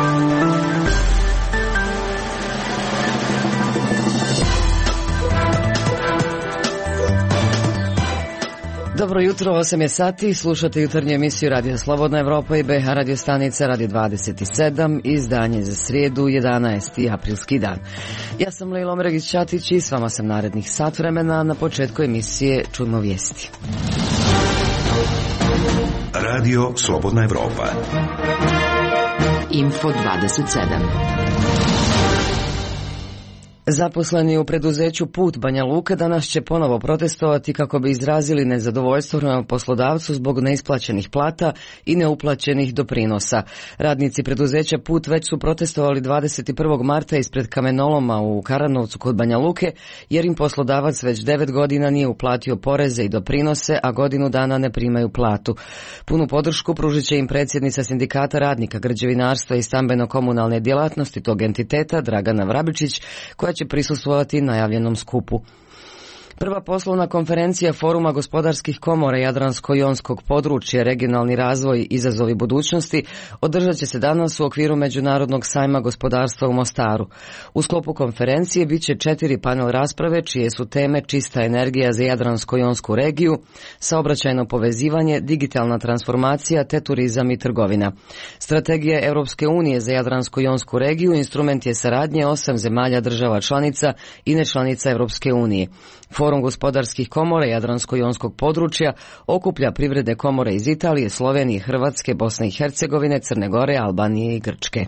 Dobro jutro, 8 je sati, slušate jutarnju emisiju Radija Slobodna Evropa i BH radio stanica Radio 27, izdanje za srijedu, 11. aprilski dan. Ja sam Lejla Omragić-Ćatić i s vama sam narednih sat vremena. Na početku emisije čujmo vijesti. Radio Slobodna Evropa. Info 27. Zaposleni u preduzeću Put Banja Luka danas će ponovo protestovati kako bi izrazili nezadovoljstvo prema poslodavcu zbog neisplaćenih plata i neuplaćenih doprinosa. Radnici preduzeća Put već su protestovali 21. marta ispred kamenoloma u Karanovcu kod Banja Luke, jer im poslodavac već 9 godina nije uplatio poreze i doprinose, a godinu dana ne primaju platu. Punu podršku pružit će im predsjednica Sindikata radnika građevinarstva i stambeno-komunalne djelatnosti tog entiteta, Dragana Vrabičić, koja će prisustvovati najavljenom skupu. Prva poslovna konferencija Foruma gospodarskih komora Jadransko-jonskog područja, regionalni razvoj, izazovi budućnosti održat će se danas u okviru Međunarodnog sajma gospodarstva u Mostaru. U sklopu konferencije bit će 4 panel rasprave čije su teme čista energija za Jadransko-jonsku regiju, saobraćajno povezivanje, digitalna transformacija te turizam i trgovina. Strategija Europske unije za Jadransko-jonsku regiju instrument je saradnje 8 zemalja država članica i nečlanica Europske unije. Forum gospodarskih komora Jadransko-jonskog područja okuplja privredne komore iz Italije, Slovenije, Hrvatske, Bosne i Hercegovine, Crne Gore, Albanije i Grčke.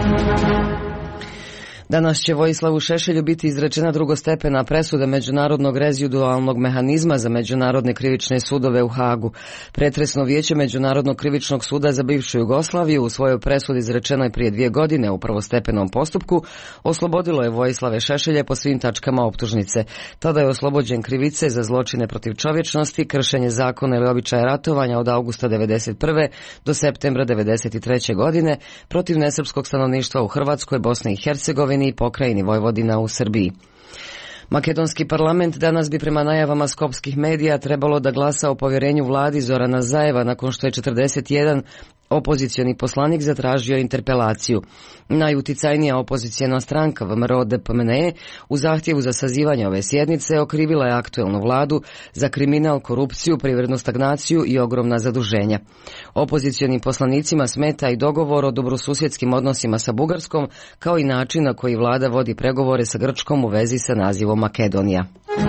Danas će Vojislavu Šešelju biti izrečena drugostepena presuda Međunarodnog rezidualnog mehanizma za međunarodne krivične sudove u Hagu. Pretresno vijeće Međunarodnog krivičnog suda za bivšu Jugoslaviju u svojoj presudi izrečenoj prije 2 godine u prvostepenom postupku oslobodilo je Vojislave Šešelje po svim tačkama optužnice. Tada je oslobođen krivice za zločine protiv čovječnosti, kršenje zakona ili običaja ratovanja od augusta 1991. do septembra 1993. godine protiv nesrpskog stanovništva u Hrvatskoj, Bosni i Hercegovini i pokrajini Vojvodina u Srbiji. Makedonski parlament danas bi prema najavama skopskih medija trebalo da glasa o povjerenju vladi Zorana Zajeva nakon što je 41 opozicioni poslanik zatražio interpelaciju. Najuticajnija opozicijena stranka VMRO-DPMNE u zahtjevu za sazivanje ove sjednice okrivila je aktuelnu vladu za kriminal, korupciju, privrednu stagnaciju i ogromna zaduženja. Opozicionim poslanicima smeta i dogovor o dobrosusjedskim odnosima sa Bugarskom, kao i način na koji vlada vodi pregovore sa Grčkom u vezi sa nazivom Makedonija.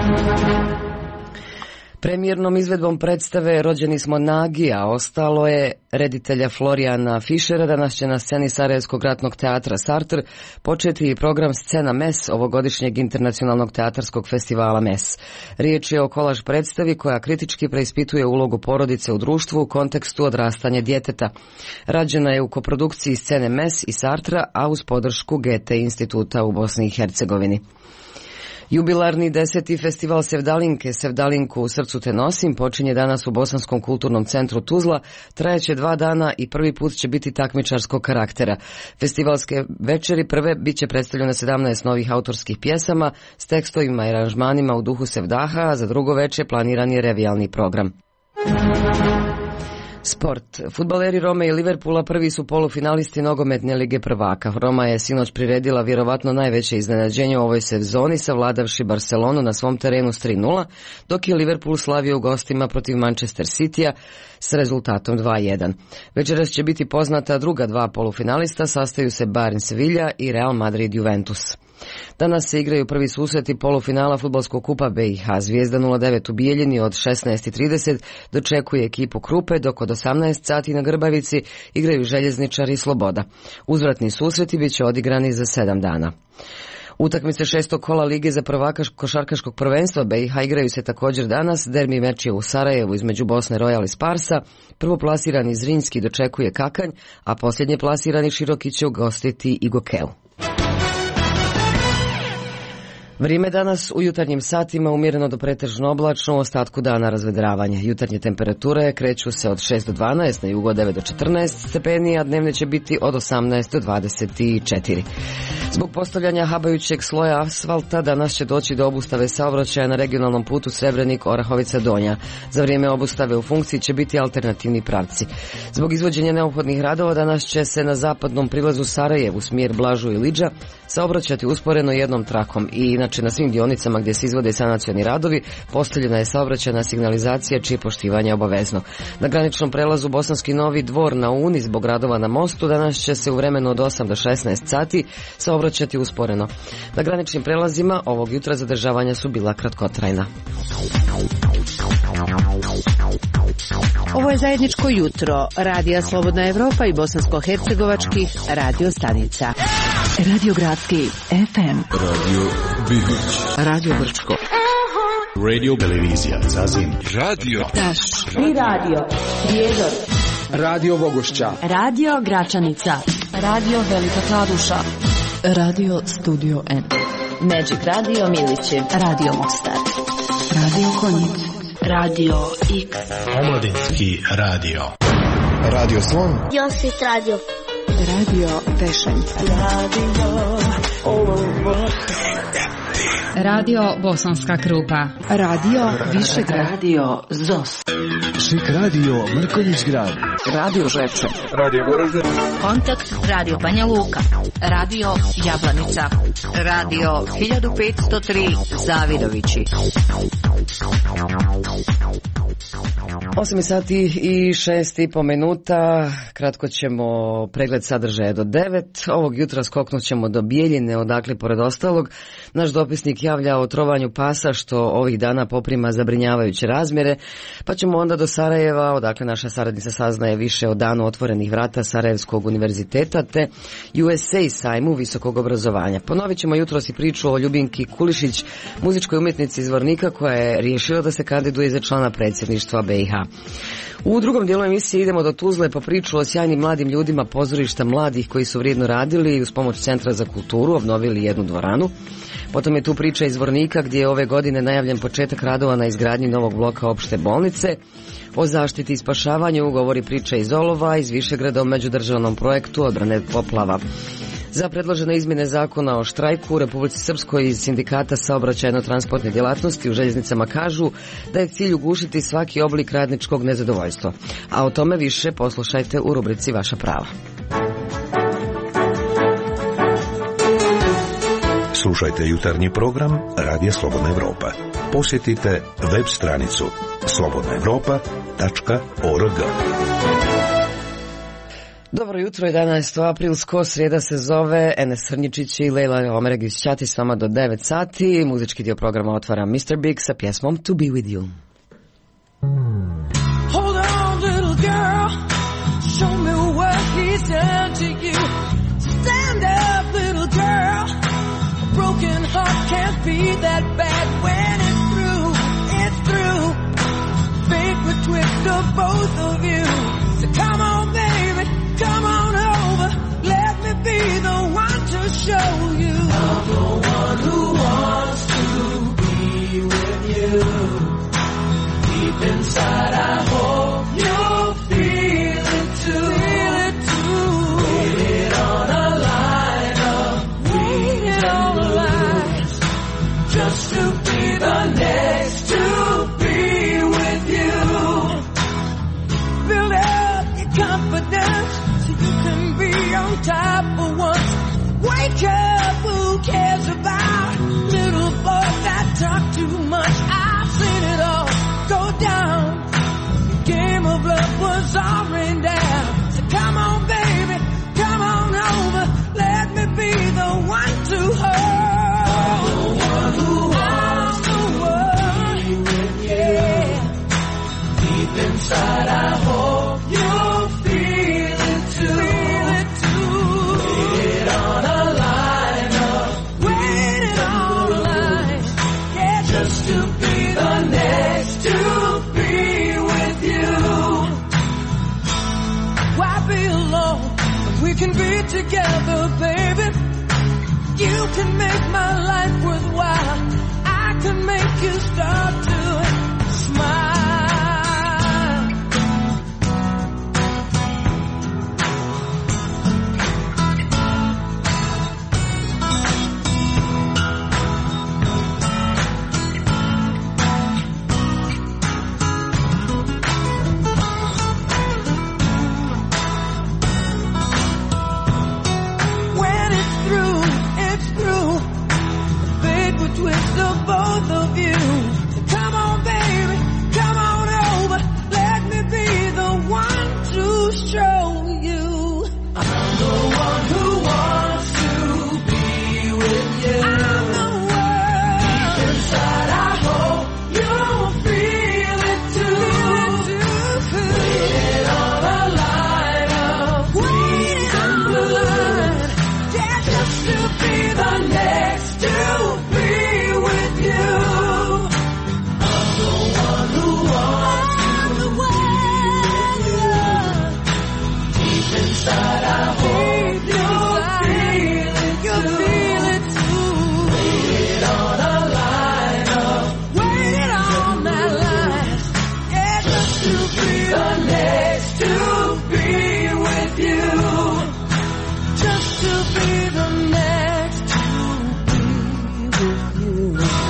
Premijernom izvedbom predstave Rođeni smo nagi, a ostalo je reditelja Florijana Fišera. Danas će na sceni Sarajevskog ratnog teatra Sartr početi program Scena MES ovogodišnjeg internacionalnog teatarskog festivala MES. Riječ je o kolaž predstavi koja kritički preispituje ulogu porodice u društvu u kontekstu odrastanja djeteta. Rađena je u koprodukciji Scene MES i Sartra, a uz podršku Goethe instituta u Bosni i Hercegovini. Jubilarni 10. festival Sevdalinke, Sevdalinku u srcu te nosim, počinje danas u Bosanskom kulturnom centru Tuzla, trajeće 2 dana i prvi put će biti takmičarskog karaktera. Festivalske večeri prve bit će predstavljene 17 novih autorskih pjesama s tekstovima i aranžmanima u duhu Sevdaha, a za drugo večer planiran je revijalni program. Sport. Fudbaleri Rome i Liverpoola prvi su polufinalisti nogometne lige prvaka. Roma je sinoć priredila vjerovatno najveće iznenađenje u ovoj sezoni, savladavši Barcelonu na svom terenu s 3:0, dok je Liverpool slavio u gostima protiv Manchester Citya s rezultatom 2:1. Večeras će biti poznata druga 2 polufinalista, sastaju se Bayern Sevilla i Real Madrid Juventus. Danas se igraju prvi susreti polufinala fudbalskog kupa BiH. Zvijezda 09 u Bijeljini od 16:30 dočekuje ekipu Krupe, dok od 18 sati na Grbavici igraju Željezničar i Sloboda. Uzvratni susreti bit će odigrani za 7 dana. Utakmice 6. kola Lige za prvaka košarkaškog prvenstva BiH igraju se također danas. Derbi meč je u Sarajevu između Bosne Royal i Sparsa. Prvoplasirani Zrinjski dočekuje Kakanj, a posljednje plasirani Široki će ugostiti Igokeu. Vrijeme danas u jutarnjim satima umjereno do pretežno oblačno, u ostatku dana razvedravanje. Jutarnje temperature kreću se od 6 do 12, na jugu od 9 do 14 stepeni, a dnevne će biti od 18 do 24. Zbog postavljanja habajućeg sloja asfalta danas će doći do obustave saobraćaja na regionalnom putu Srebrenik-Orahovica Donja. Za vrijeme obustave u funkciji će biti alternativni pravci. Zbog izvođenja neophodnih radova danas će se na zapadnom prilazu Sarajevu smjer Blažu i Liđa saobraćati usporeno jednom trakom i inače na svim dionicama gdje se izvode sanacioni radovi postavljena je saobraćajna signalizacija čije poštivanje je obavezno. Na graničnom prelazu Bosanski Novi Dvor na Uni zbog radova na mostu danas će se u vremenu od 8 do 16 sati saobraćati usporeno. Na graničnim prelazima ovog jutra zadržavanja su bila kratkotrajna. Ovo je zajedničko jutro Radija Slobodna Evropa i bosansko-hercegovačkih radio stanica. Radio Gradski FM, Radio Bihoć, Radio Brčko, Radio Televizija Zazin, Radio Taš i Radio Prijedor, Radio Vogošća, Radio Gračanica, Radio Velika Kladuša, Radio Studio N, Magic Radio Milići, Radio Mostar, Radio Konjic, Radio X, Omladinski radio, Radio Slon, Josit Radio, Radio Pešanj, Radio Bosanska Krupa, Radio Višegrad, Radio Zos, Šik Radio Mrkonjić Grad, Radio Žepče, Radio Goražde, Kontakt Radio Banja Luka, Radio Jablanica, Radio 1503 Zavidovići. 8 sati i 6,5 minuta, kratko ćemo pregled sadržaja do 9. Ovog jutra skoknut ćemo do Bijeljine, odakle pored ostalog naš dopisnik javlja o trovanju pasa što ovih dana poprima zabrinjavajuće razmjere, pa ćemo onda do Sarajeva, odakle naša saradnica saznaje više o danu otvorenih vrata Sarajevskog univerziteta te USA sajmu visokog obrazovanja. Ponovit ćemo jutros i priču o Ljubinki Kulišić, muzičkoj umjetnici iz Vornika koja je riješila da se kandiduje za člana predsjedništva BiH. U drugom dijelu emisije idemo do Tuzle po priču o sjajnim mladim ljudima pozorišta mladih koji su vrijedno radili i uz pomoć Centra za kulturu obnovili jednu dvoranu. Potom je tu priča iz Vornika gdje je ove godine najavljen početak radova na izgradnji novog bloka opšte bolnice. O zaštiti i spašavanju govori priča iz Olova, iz Višegrada o međudržavnom projektu odbrane poplava. Za predložene izmjene zakona o štrajku u Republici Srpskoj iz sindikata saobraćajno-transportne djelatnosti u željeznicama kažu da je cilj ugušiti svaki oblik radničkog nezadovoljstva. A o tome više poslušajte u rubrici Vaša prava. Slušajte jutarnji program Radija Slobodna Evropa. Posjetite web stranicu slobodnaevropa.org. Dobro jutro, 11. aprilsko, srijeda se zove, Enes Srnjičić i Lejla Omeregić Ćati s vama do 9 sati. Muzički dio programa otvara Mr. Big sa pjesmom To Be With You. Hold on, little girl, show me what he's done to you. Stand up, little girl, a broken heart can't be that bad when it's through, it's through. Fate would twist of both of you, so come on baby, come on over, let me be the one to show you. I'm the one who wants to be with you. Deep inside I hope you'll feel it too. Feel it too. Waited on a line of waited on a line just to be the next to be with you. Build up your confidence so you can be on top for once. Wake up, who cares about little boys that talk too much? I've seen it all go down. The game of love was all rained down. So come on, baby, come on over. Let me be the one to hold. I'm the one who wants to be with you. Deep inside, I hope you'll feel it too. Feel it too. Waited on a line up. Waited on a line. Yeah, just to be the next to be with you. Why be alone when we can be together, baby? You can make my life worthwhile. I can make you start to smile. inside. I hope you'll feel it too. Waited on a line up, waited on that line. Yeah, just to be the next to be with you. Just to be the next to be with you.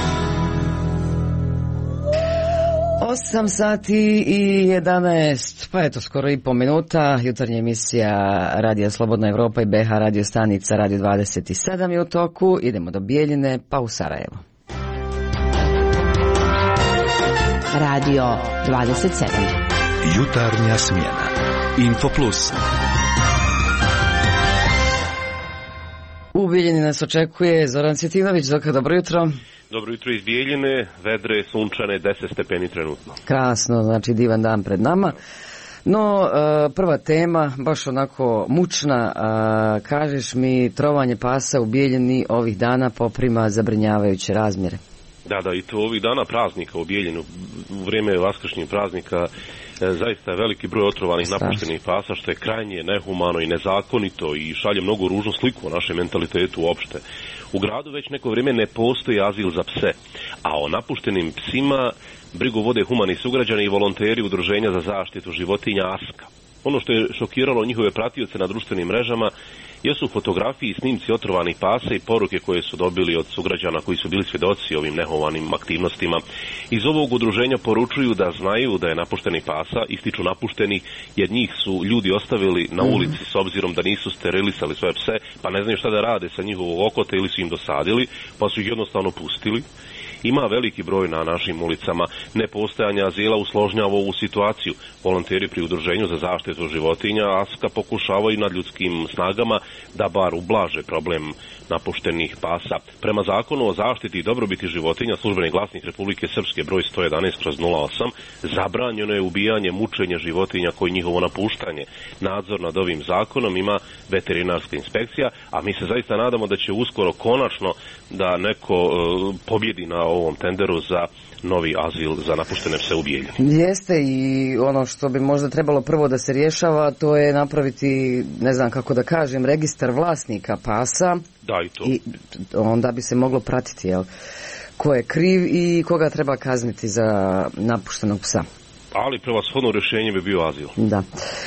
8 sati i 11, pa eto skoro i po minuta, jutarnja emisija Radija Slobodna Evropa i BH radio stanica Radio 27 je u toku, idemo do Bijeljine pa u Sarajevo. Radio 27. Jutarnja smjena. Info Plus. U Bijeljini nas očekuje Zoran Cvjetinović. Zoka, dobro jutro. Dobro jutro iz Bijeljine, vedre, sunčane, 10 stepeni trenutno. Krasno, znači divan dan pred nama. No, prva tema, baš onako mučna, kažeš mi, trovanje pasa u Bijeljini ovih dana poprima zabrinjavajuće razmjere. Da, i to ovih dana praznika u Bijeljinu, u vrijeme vaskršnjih praznika, zaista je veliki broj otrovanih napuštenih pasa, što je krajnje nehumano i nezakonito i šalje mnogo ružnu sliku o našem mentalitetu uopšte. U gradu već neko vrijeme ne postoji azil za pse, a o napuštenim psima brigu vode humani sugrađani i volonteri Udruženja za zaštitu životinja ASKA. Ono što je šokiralo njihove pratioce na društvenim mrežama jesu fotografiji i snimci otrovanih pasa i poruke koje su dobili od sugrađana koji su bili svjedoci ovim nehumanim aktivnostima. Iz ovog udruženja poručuju da znaju da je napušteni pasa, ističu napušteni jer njih su ljudi ostavili na ulici s obzirom da nisu sterilisali svoje pse, pa ne znaju šta da rade sa njihovog okota ili su im dosadili, pa su ih jednostavno pustili. Ima veliki broj na našim ulicama. Nepostojanje azila usložnjava ovu situaciju. Volonteri pri Udruženju za zaštitu životinja ASKA pokušavaju nad ljudskim snagama da bar ublaže problem napuštenih pasa. Prema zakonu o zaštiti i dobrobiti životinja, Službeni glasnik Republike Srpske broj 111/08, zabranjeno je ubijanje, mučenje životinja koji njihovo napuštanje. Nadzor nad ovim zakonom ima veterinarska inspekcija, a mi se zaista nadamo da će uskoro konačno da neko pobjedi na ovom tenderu za novi azil za napuštene pse u Bijeljini. Jeste, i ono što bi možda trebalo prvo da se rješava, to je napraviti, ne znam kako da kažem, registar vlasnika pasa. Da, i to. I onda bi se moglo pratiti, jel, ko je kriv i koga treba kazniti za napuštenog psa. Ali prevashodno rješenje bi bio azil. Da.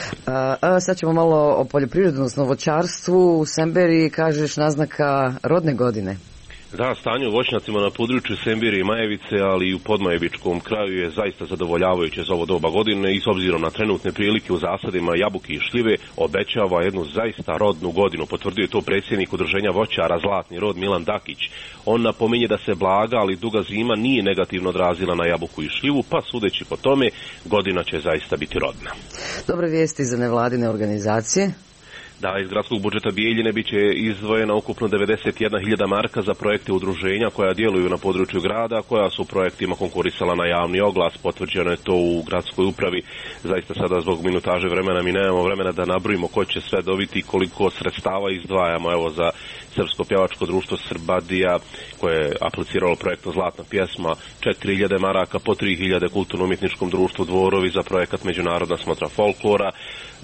Sad ćemo malo o poljoprivredi, odnosno voćarstvu. U Semberiji, kažeš, naznaka rodne godine. Da, stanje u voćnjacima na području Sembire i Majevice, ali i u Podmajevičkom kraju je zaista zadovoljavajuće za ovo doba godine i s obzirom na trenutne prilike u zasadima jabuke i šljive obećava jednu zaista rodnu godinu. Potvrdio je to predsjednik Udruženja voćara Zlatni rod Milan Dakić. On napominje da se blaga, ali duga zima nije negativno odrazila na jabuku i šljivu, pa sudeći po tome godina će zaista biti rodna. Dobre vijesti za nevladine organizacije. Da, iz gradskog budžeta Bijeljine bit će izdvojena ukupno 91.000 marka za projekte udruženja koja djeluju na području grada, koja su projektima konkurisala na javni oglas. Potvrđeno je to u gradskoj upravi. Zaista sada zbog minutaže vremena mi nemamo vremena da nabrojimo ko će sve dobiti i koliko sredstava izdvajamo. Evo, za Srpsko pjevačko društvo Srbadija koje je apliciralo projektom Zlatna pjesma 4.000 maraka, po 3.000 kulturno-umjetničkom društvu Dvorovi za projekat Međunarodna smotra folklora.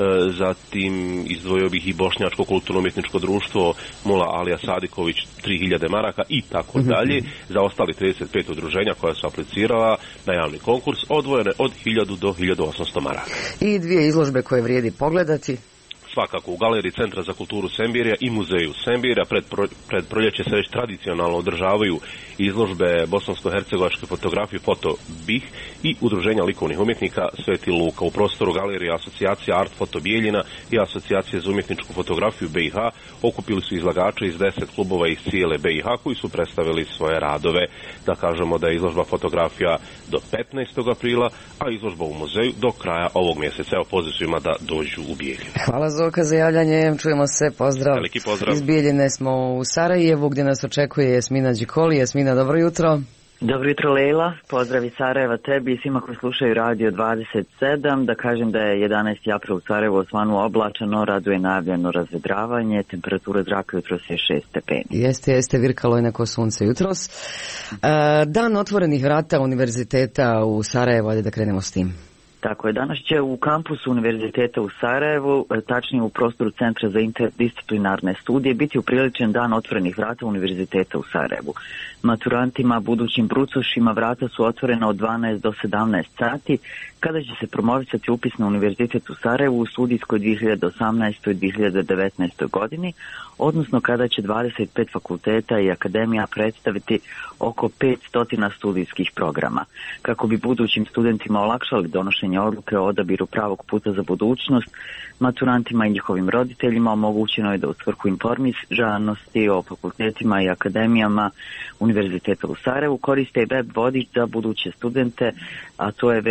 Zatim izdvojio bih i Bošnjačko kulturno-umjetničko društvo Mula Alija Sadiković 3.000 maraka i tako dalje. Za ostali 35 udruženja koja su aplicirala na javni konkurs odvojene od 1.000 do 1.800 maraka. I dvije izložbe koje vrijedi pogledati. Svakako u Galeriji Centra za kulturu Sembirja i Muzeju Sembirja pred proljeće se već tradicionalno održavaju izložbe bosansko-hercegovačke fotografije Foto BiH i Udruženja likovnih umjetnika Sveti Luka. U prostoru galerije asocijacija Art Foto Bijeljina i asocijacije za umjetničku fotografiju BiH okupili su izlagače iz 10 klubova iz cijele BiH koji su predstavili svoje radove. Da kažemo da je izložba fotografija do 15. aprila, a izložba u muzeju do kraja ovog mjeseca. Evo, poziv svima da dođu u Bijeljinu. Hvala Zoka za javljanje, čujemo se, pozdrav. Veliki pozdrav. Iz Bijeljine smo u Sarajevu gdje nas očekuje Jasmina Đikoli. Jasmina, dobro jutro. Dobro jutro, Lejla, pozdrav iz Sarajeva tebi i svima koji slušaju Radio 27. Da kažem da je 11. april u Sarajevu osvanu oblačano, raduje najavljeno razvedravanje, temperatura zraka jutros je 6 stepeni. Jeste, virkalo je neko sunce jutros. Dan otvorenih vrata univerziteta u Sarajevu, ajde da krenemo s tim. Tako je, danas će u kampusu Univerziteta u Sarajevu, tačnije u prostoru Centra za interdisciplinarne studije, biti upriličen dan otvorenih vrata Univerziteta u Sarajevu. Maturantima, budućim brucošima, vrata su otvorena od 12 do 17 sati, kada će se promovisati upis na Univerzitet u Sarajevu u studijskoj 2018. i 2019. godini, odnosno kada će 25 fakulteta i akademija predstaviti oko 500 studijskih programa. Kako bi budućim studentima olakšali donošenje odluke o odabiru pravog puta za budućnost, maturantima i njihovim roditeljima omogućeno je da u svrhu informiranosti o fakultetima i akademijama Univerziteta u Sarajevu koriste i web vodič za buduće studente, a to je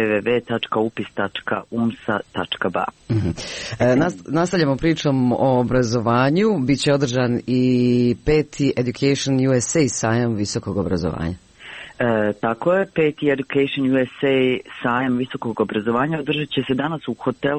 www.upis.umsa.ba. Nastavljamo pričom o obrazovanju. Biće održan i 5. Education USA sajam visokog obrazovanja. Tako je, 5. Education USA sajam visokog obrazovanja održat će se danas u hotelu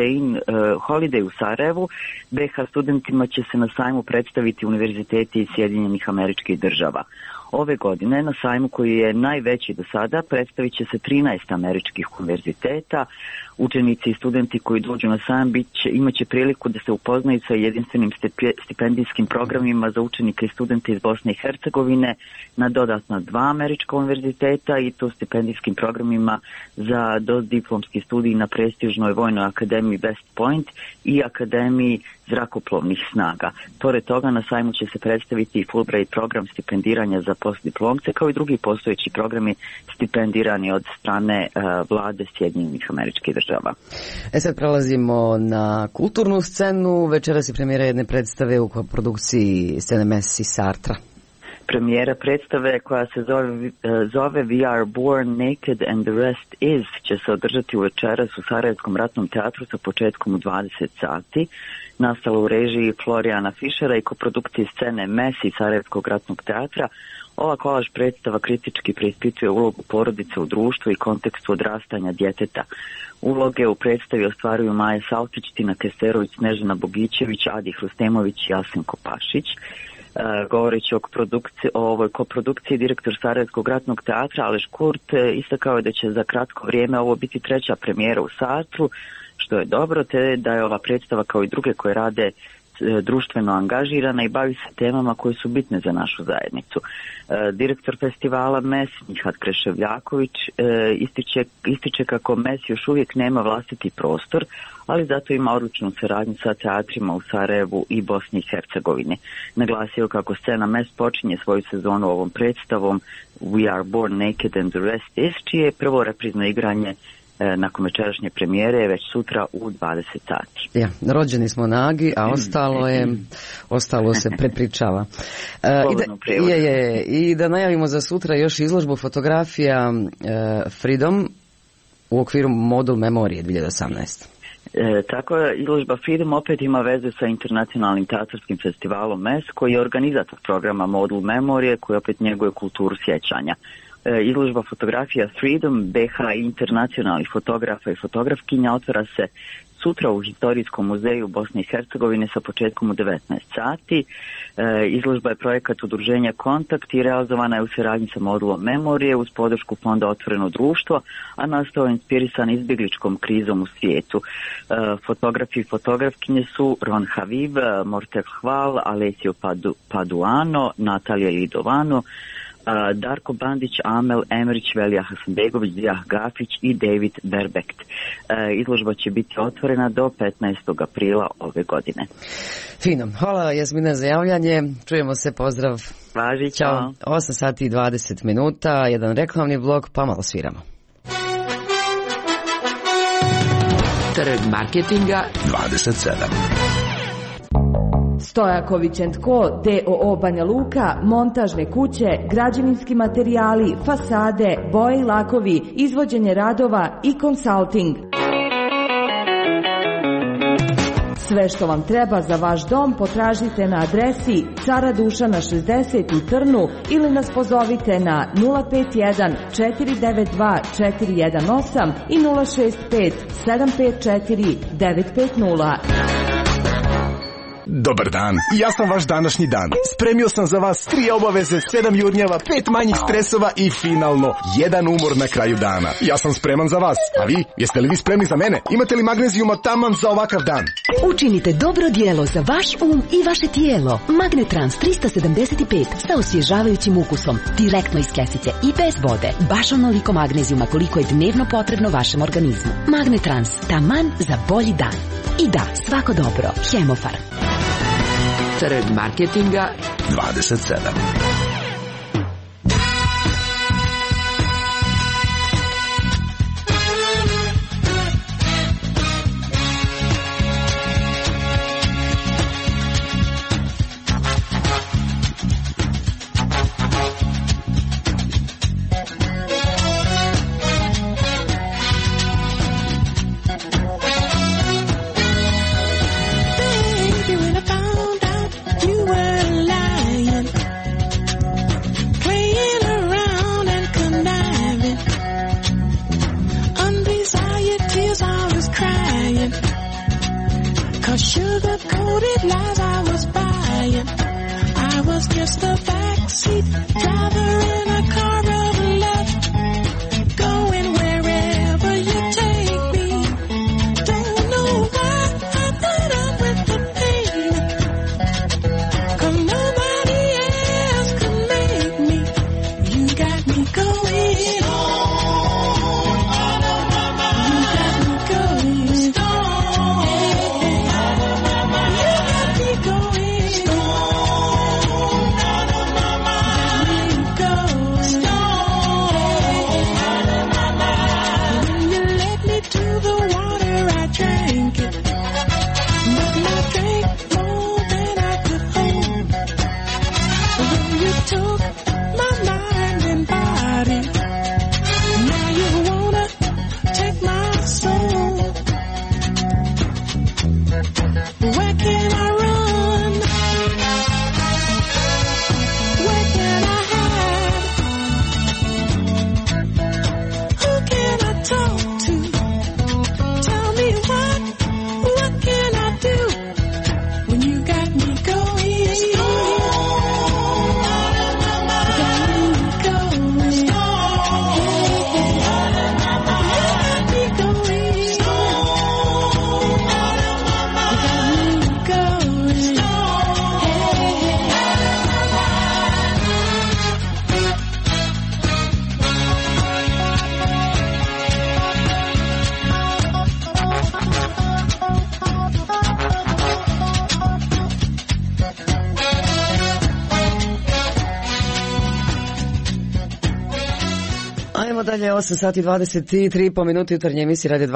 Holiday u Sarajevu. BiH studentima će se na sajmu predstaviti univerziteti iz Sjedinjenih Američkih Država. Ove godine na sajmu, koji je najveći do sada, predstavit će se 13 američkih univerziteta. Učenici i studenti koji dođu na sajam imat će priliku da se upoznaju sa jedinstvenim stipendijskim programima za učenike i studente iz Bosne i Hercegovine na dodatna 2 američka univerziteta, i to stipendijskim programima za dodiplomski studij na prestižnoj Vojnoj akademiji West Point i Akademiji zrakoplovnih snaga. Pored toga na sajmu će se predstaviti i Fulbright program stipendiranja za postdiplomce, kao i drugi postojeći programi stipendirani od strane vlade Sjedinjenih Američkih Država. Sad prelazimo na kulturnu scenu. Večeras je premijera jedne predstave u produkciji scene Messi Sartra. Premijera predstave, koja se zove We Are Born Naked and the Rest Is, će se održati večeras u Sarajevskom ratnom teatru sa početkom u 20 sati. Nastala u režiji Florijana Fišera i koprodukciji scene Messi Sarajevskog ratnog teatra, ova kolaž predstava kritički preispituje ulogu porodice u društvu i kontekstu odrastanja djeteta. Uloge u predstavi ostvaruju Maja Saltić, Tina Kesterović, Snežana Bogićević, Adi Hrustemović i Jasenko Pašić. Govoreći o ovoj koprodukciji, direktor Sarajevskog ratnog teatra Aleš Kurt istakao je da će za kratko vrijeme ovo biti 3. premijera u Sartru, što je dobro, te da je ova predstava, kao i druge koje rade, društveno angažirana i bavi se temama koje su bitne za našu zajednicu. Direktor festivala MES, Mihat Kreševljaković, ističe kako MES još uvijek nema vlastiti prostor, ali zato ima odličnu saradnju sa teatrima u Sarajevu i Bosni i Hercegovini. Naglasio kako scena MES počinje svoju sezonu ovom predstavom We Are Born Naked and the Rest Is, čije je prvo reprizno igranje nakon večerašnje premijere već sutra u 20 sati. Ja, rođeni smo nagi, a ostalo se prepričava. I da najavimo za sutra još izložbu fotografija Freedom u okviru Modul Memorije 2018. Tako je, izložba Freedom opet ima veze sa internacionalnim teatarskim festivalom MES, koji je organizator programa Modul Memorije, koji opet njeguje kulturu sjećanja. Izložba fotografija Freedom, BiH internacionalnih fotografa i fotografkinja otvara se sutra u Historijskom muzeju Bosne i Hercegovine sa početkom u 19 sati. Izložba je projekat udruženja Kontakt i realizovana je u suradnji sa Modulom Memorije uz podršku Fonda Otvoreno društvo, a nastao je inspirisan izbjegličkom krizom u svijetu. Fotografi i fotografkinje su Ron Haviv, Mortek Hval, Alessio Paduano, Natalija Lidovano, Darko Bandić, Amel Emrić, Velija Hasanbegović, Zijah Gafić i David Berbekt. Izložba će biti otvorena do 15. aprila ove godine. Fino. Hvala Jasmina za javljanje. Čujemo se, pozdrav. Važi, ćao. 8 sati i 20 minuta, jedan reklamni blok, pa malo sviramo. Trg marketinga 27. Stojaković & Co. d.o.o. Banja Luka, montažne kuće, građevinski materijali, fasade, boje i lakovi, izvođenje radova i konsalting. Sve što vam treba za vaš dom potražite na adresi Cara Dušana 60 u Trnu ili nas pozovite na 051 492 418 i 065 754 950. Dobar dan, ja sam vaš današnji dan. Spremio sam za vas 3 obaveze, 7 jurnjeva, 5 manjih stresova i finalno 1 umor na kraju dana. Ja sam spreman za vas, a vi? Jeste li vi spremni za mene? Imate li magnezijuma taman za ovakav dan? Učinite dobro dijelo za vaš um i vaše tijelo. Magnetrans 375 sa osvježavajućim ukusom, direktno iz kesice i bez vode. Baš onoliko magnezijuma koliko je dnevno potrebno vašem organizmu. Magnetrans, taman za bolji dan. I da, svako dobro. Hemofar. Trg marketinga 27. Sugar-coated lies I was buying. I was just a backseat driver in a car of love, going wherever you take me. Don't know why I put up with the pain, 'cause nobody else could make me. You got me going on. You got me going stone. Dalje, 8 sati 23 po minuti jutarnje emisije Radio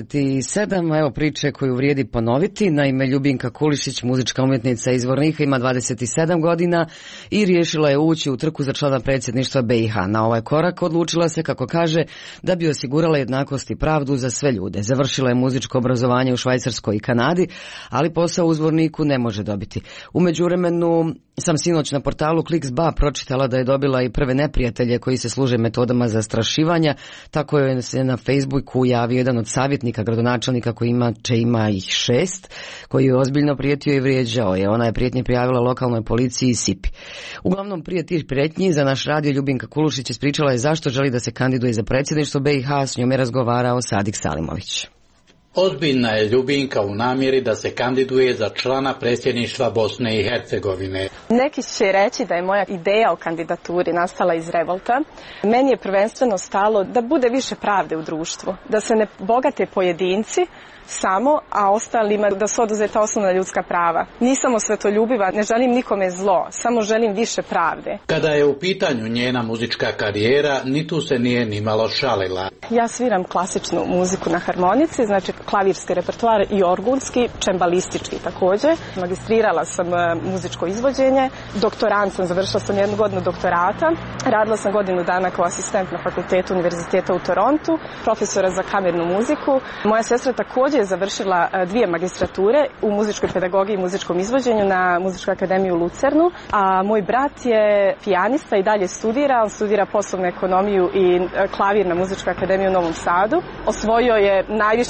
27. Evo priče koju vrijedi ponoviti. Naime, Ljubinka Kulišić, muzička umjetnica iz Vornika, ima 27 godina i riješila je ući u trku za člana predsjedništva BiH. Na ovaj korak odlučila se, kako kaže, da bi osigurala jednakost i pravdu za sve ljude. Završila je muzičko obrazovanje u Švajcarskoj i Kanadi, ali posao u Zvorniku ne može dobiti. U međuvremenu sam sinoć na portalu Kliks.ba pročitala da je dobila i prve neprijatelje koji se služe metodama zastrašivanja. Tako je se na Facebooku javio jedan od savjetnika gradonačelnika koji ima ih 6, koji je ozbiljno prijetio i vrijeđao je. Ona je prijetnje prijavila lokalnoj policiji i SIPI. Uglavnom, prije tih prijetnji za naš radio Ljubinka Kulišić ispričala je zašto želi da se kandiduje za predsjedništvo BiH. S njom je razgovarao Sadik Salimović. Ozbiljna je Ljubinka u namjeri da se kandiduje za člana predsjedništva Bosne i Hercegovine. Neki će reći da je moja ideja o kandidaturi nastala iz revolta. Meni je prvenstveno stalo da bude više pravde u društvu, da se ne bogate pojedinci samo, a ostalima da su oduzeta osnovna ljudska prava. Nisam osvetoljubiva, ne želim nikome zlo, samo želim više pravde. Kada je u pitanju njena muzička karijera, ni tu se nije nimalo šalila. Ja sviram klasičnu muziku na harmonici, znači klavirski repertoar i orgulski, čembalistički također. Magistrirala sam muzičko izvođenje, doktorant sam, završila sam 1 godinu doktorata, radila sam godinu dana kao asistent na fakultetu Univerziteta u Torontu, profesora za kamernu muziku. Moja sestra također je završila 2 magistrature u muzičkoj pedagogiji i muzičkom izvođenju na Muzičkoj akademiji u Lucernu, a moj brat je pijanista i dalje studira, on studira poslovnu ekonomiju i klavir na Muzičkoj akademiji u Novom Sadu. Osvojio je najviše nagrade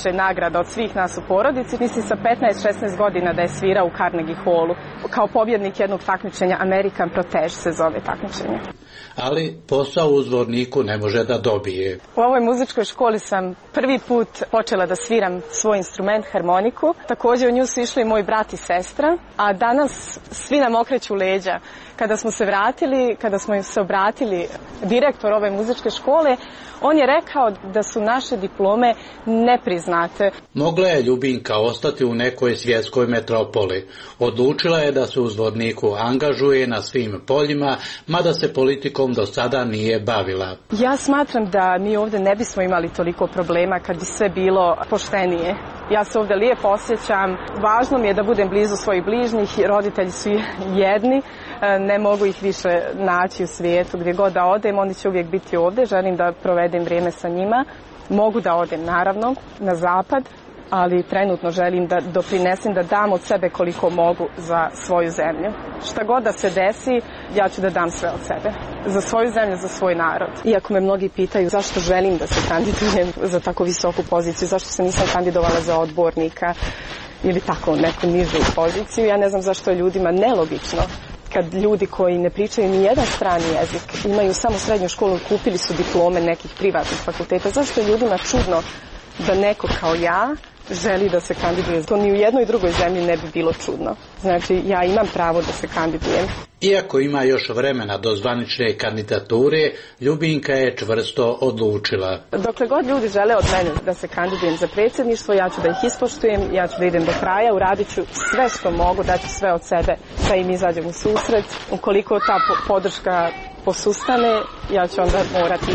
nagrada od svih nas u porodici. Mislim sa 15-16 godina da je svirao u Carnegie Hallu kao pobjednik jednog takmičenja, American Protege se zove takmičenje. Ali posao u Zvorniku ne može da dobije. U ovoj muzičkoj školi sam prvi put počela da sviram svoj instrument, harmoniku. Također u nju su išli moj brat i sestra, a danas svi nam okreću leđa. Kada smo se vratili, kada smo im se obratili, direktor ove muzičke škole, on je rekao da su naše diplome nepriznate. Mogla je Ljubinka ostati u nekoj svjetskoj metropoli. Odlučila je da se u Zvorniku angažuje na svim poljima, mada se politikom do sada nije bavila. Ja smatram da mi ovdje ne bismo imali toliko problema kad bi sve bilo poštenije. Ja se ovdje lijepo osjećam. Važno mi je da budem blizu svojih bližnjih. Roditelji su jedni. Ne mogu ih više naći u svijetu. Gdje god da odem, oni će uvijek biti ovdje. Želim da provedem vrijeme sa njima. Mogu da odem, naravno, na zapad, ali trenutno želim da doprinesem, da dam od sebe koliko mogu za svoju zemlju. Šta god da se desi, ja ću da dam sve od sebe. Za svoju zemlju, za svoj narod. Iako me mnogi pitaju zašto želim da se kandidujem za tako visoku poziciju, zašto se nisam kandidovala za odbornika ili tako neku nižu poziciju, ja ne znam zašto je ljudima nelogično. Kad ljudi koji ne pričaju ni jedan strani jezik, imaju samo srednju školu, kupili su diplome nekih privatnih fakulteta, zašto je ljudima čudno da neko kao ja želi da se kandiduje? To ni u jednoj drugoj zemlji ne bi bilo čudno. Znači, ja imam pravo da se kandidujem. Iako ima još vremena do zvanične kandidature, Ljubinka je čvrsto odlučila. Dokle god ljudi žele od mene da se kandidujem za predsjedništvo, ja ću da ih ispoštujem, ja ću da idem do kraja, uradit ću sve što mogu, daću sve od sebe da im izađem u susret. Ukoliko ta podrška posustane, ja ću onda morati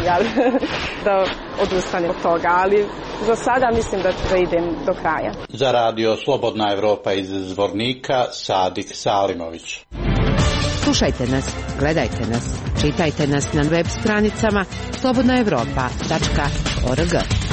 da odustanem od toga, ali za sada mislim da idem do kraja. Za radio Slobodna Evropa iz Zvornika, Sadik Salimović. Slušajte nas, gledajte nas, čitajte nas na web stranicama slobodnaevropa.org.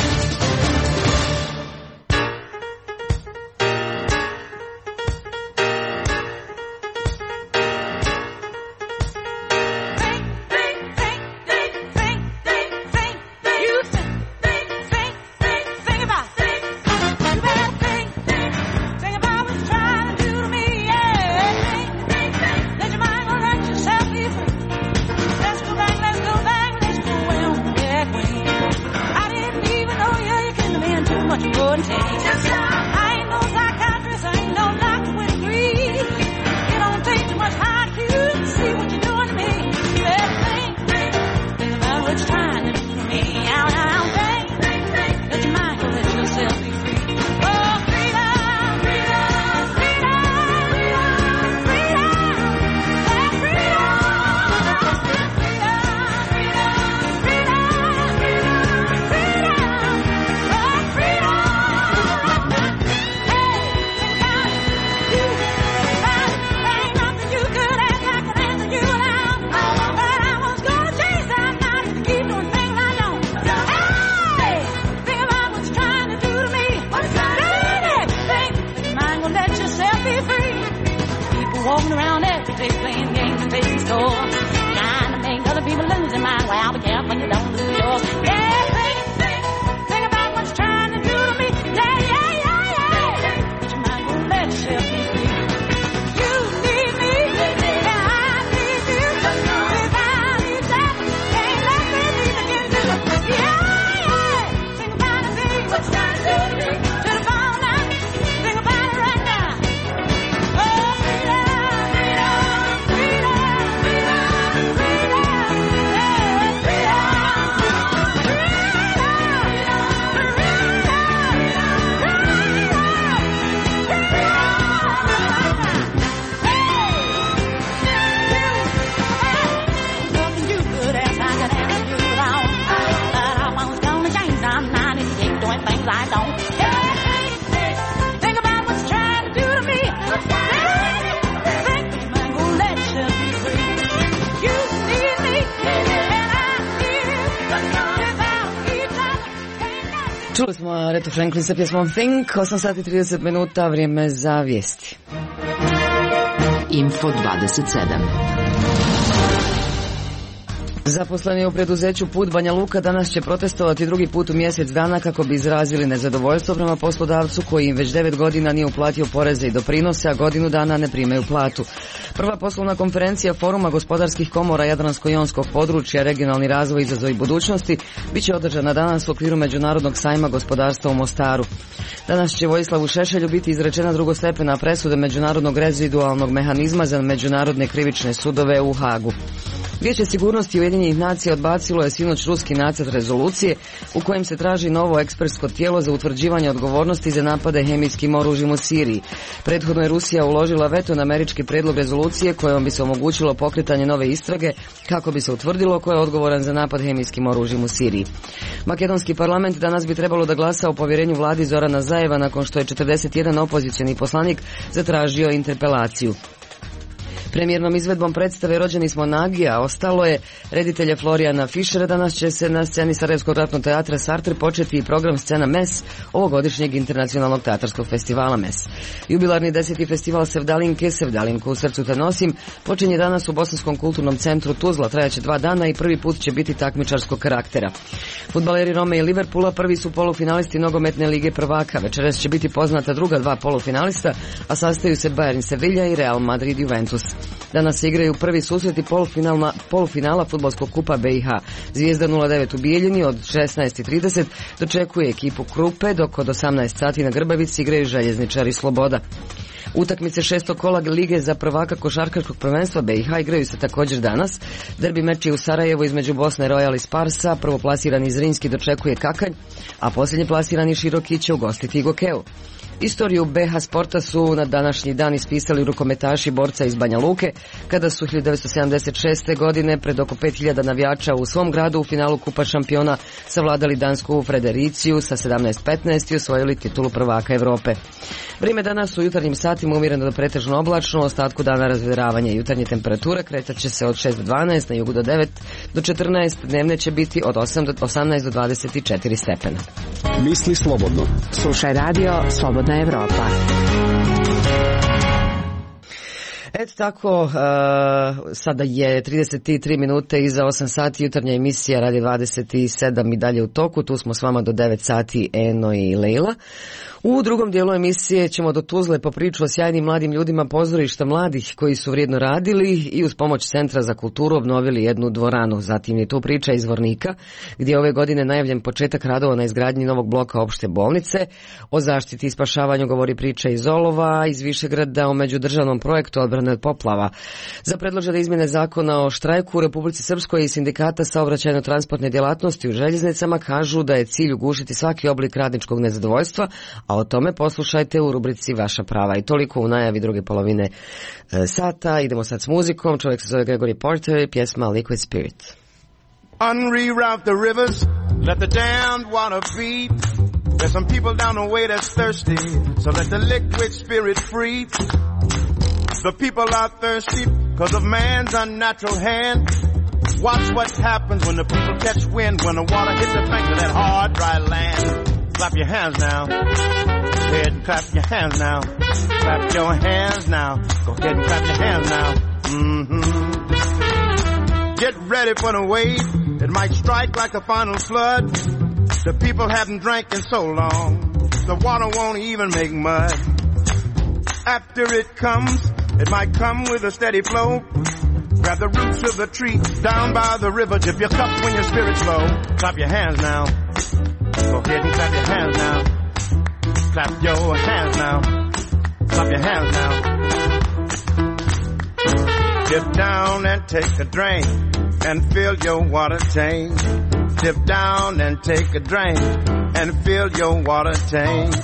Čuli smo Arethu Franklin sa pjesmom Think, 8 sati 30 minuta, vrijeme za vijesti. Info 27. Zaposleni u preduzeću Put Banja Luka danas će protestovati drugi put u mjesec dana kako bi izrazili nezadovoljstvo prema poslodavcu koji im već 9 godina nije uplatio poreze i doprinose, a godinu dana ne primaju platu. Prva poslovna konferencija Foruma gospodarskih komora Jadransko-jonskog područja, regionalni razvoj, izazovi budućnosti bit će održana danas u okviru Međunarodnog sajma gospodarstva u Mostaru. Danas će Vojislavu Šešelju biti izrečena drugostepena presuda Međunarodnog rezidualnog mehanizma za međunarodne krivične sudove u Hagu. Vijeće sigurnosti Ujedinjenih nacija odbacilo je sinoć ruski nacrt rezolucije u kojem se traži novo ekspertsko tijelo za utvrđivanje odgovornosti za napade hemijskim oružjem u Siriji. Prethodno je Rusija uložila veto na američki prijedlog rezolucije kojom bi se omogućilo pokretanje nove istrage kako bi se utvrdilo ko je odgovoran za napad hemijskim oružjem u Siriji. Makedonski parlament danas bi trebalo da glasa o povjerenju vladi Zorana Zajeva nakon što je 41 opozicioni poslanik zatražio interpelaciju. Premijernom izvedbom predstave Rođeni smo nagi, a ostalo je reditelja Florijana Fišera. Danas će se na sceni Sarajevskog ratnog teatra Sartre početi program Scena Mes ovogodišnjeg internacionalnog teatarskog festivala Mes. Jubilarni 10. festival Sevdalinke, Sevdalinku u srcu te nosim, počinje danas u Bosanskom kulturnom centru Tuzla, trajaće 2 dana i prvi put će biti takmičarskog karaktera. Fudbaleri Rome i Liverpoola prvi su polufinalisti nogometne lige prvaka. Večeras će biti poznata druga 2 polufinalista, a sastaju se Bayern Sevilla i Real Madrid Juventus. Danas se igraju prvi susreti polufinala fudbalskog kupa BiH. Zvijezda 09 u Bijeljini od 16:30 dočekuje ekipu Krupe, dok od 18 sati na Grbavici igraju Željezničari Sloboda. Utakmice 6. kola lige za prvaka košarkaškog prvenstva BiH igraju se također danas. Derbi meč je u Sarajevu između Bosne Royal i Sparsa. Prvoplasirani Zrinski dočekuje Kakanj, a posljednji plasirani Široki će ugostiti Gokeu. Istoriju BiH sporta su na današnji dan ispisali rukometaši borca iz Banja Luke, kada su 1976. godine pred oko 5000 navijača u svom gradu u finalu Kupa šampiona savladali dansku Fredericiju sa 17:15 i osvojili titulu prvaka Europe. Vrijeme danas u jutarnjim satima umjereno do pretežno oblačno, ostatku dana razvedravanje. Jutarnje temperature kretat će se od 6 do 12, na jugu do 9 do 14, dnevne će biti od 8 do 18 do 24 stepena. Misli slobodno. Slušaj radio Slobodna Evropa. Eto tako, sada je 33 minute iza 8 sati, jutarnja emisija Radio 27 i dalje u toku, tu smo s vama do 9 sati Eno i Leila. U drugom dijelu emisije ćemo do Tuzle po priču o sjajnim mladim ljudima pozorišta mladih koji su vrijedno radili i uz pomoć Centra za kulturu obnovili jednu dvoranu. Zatim je tu priča iz Vornika, gdje je ove godine najavljen početak radova na izgradnji novog bloka opšte bolnice. O zaštiti i spašavanju govori priča iz Olova, iz Višegrada o međudržavnom projektu odbrane od poplava. Za predložene izmjene zakona o štrajku u Republici Srpskoj i sindikata saobraćajno-transportne djelatnosti u željeznicama kažu da je cilj ugušiti svaki oblik radničkog nezadovoljstva, a o tome poslušajte u rubrici Vaša prava. I toliko u najavi druge polovine sata. Idemo sad s muzikom. Čovjek se zove Gregory Porter i pjesma Liquid Spirit. Unreroute the rivers, let the damned water be. There's some people down the way that's thirsty, so let the liquid spirit free. The people are thirsty because of man's unnatural hand. Watch what happens when the people catch wind, when the water hits the banks of that hard, dry land. Clap your hands now. Go ahead and clap your hands now. Clap your hands now. Go ahead and clap your hands now. Mm-hmm. Get ready for the wave. It might strike like a final flood. The people haven't drank in so long. The water won't even make mud. After it comes, it might come with a steady flow. Grab the roots of the tree down by the river. Dip your cup when your spirit's low. Clap your hands now. Go ahead and clap your hands now. Clap your hands now. Clap your hands now. Dip down and take a drink and fill your water tank. Dip down and take a drink and fill your water tank.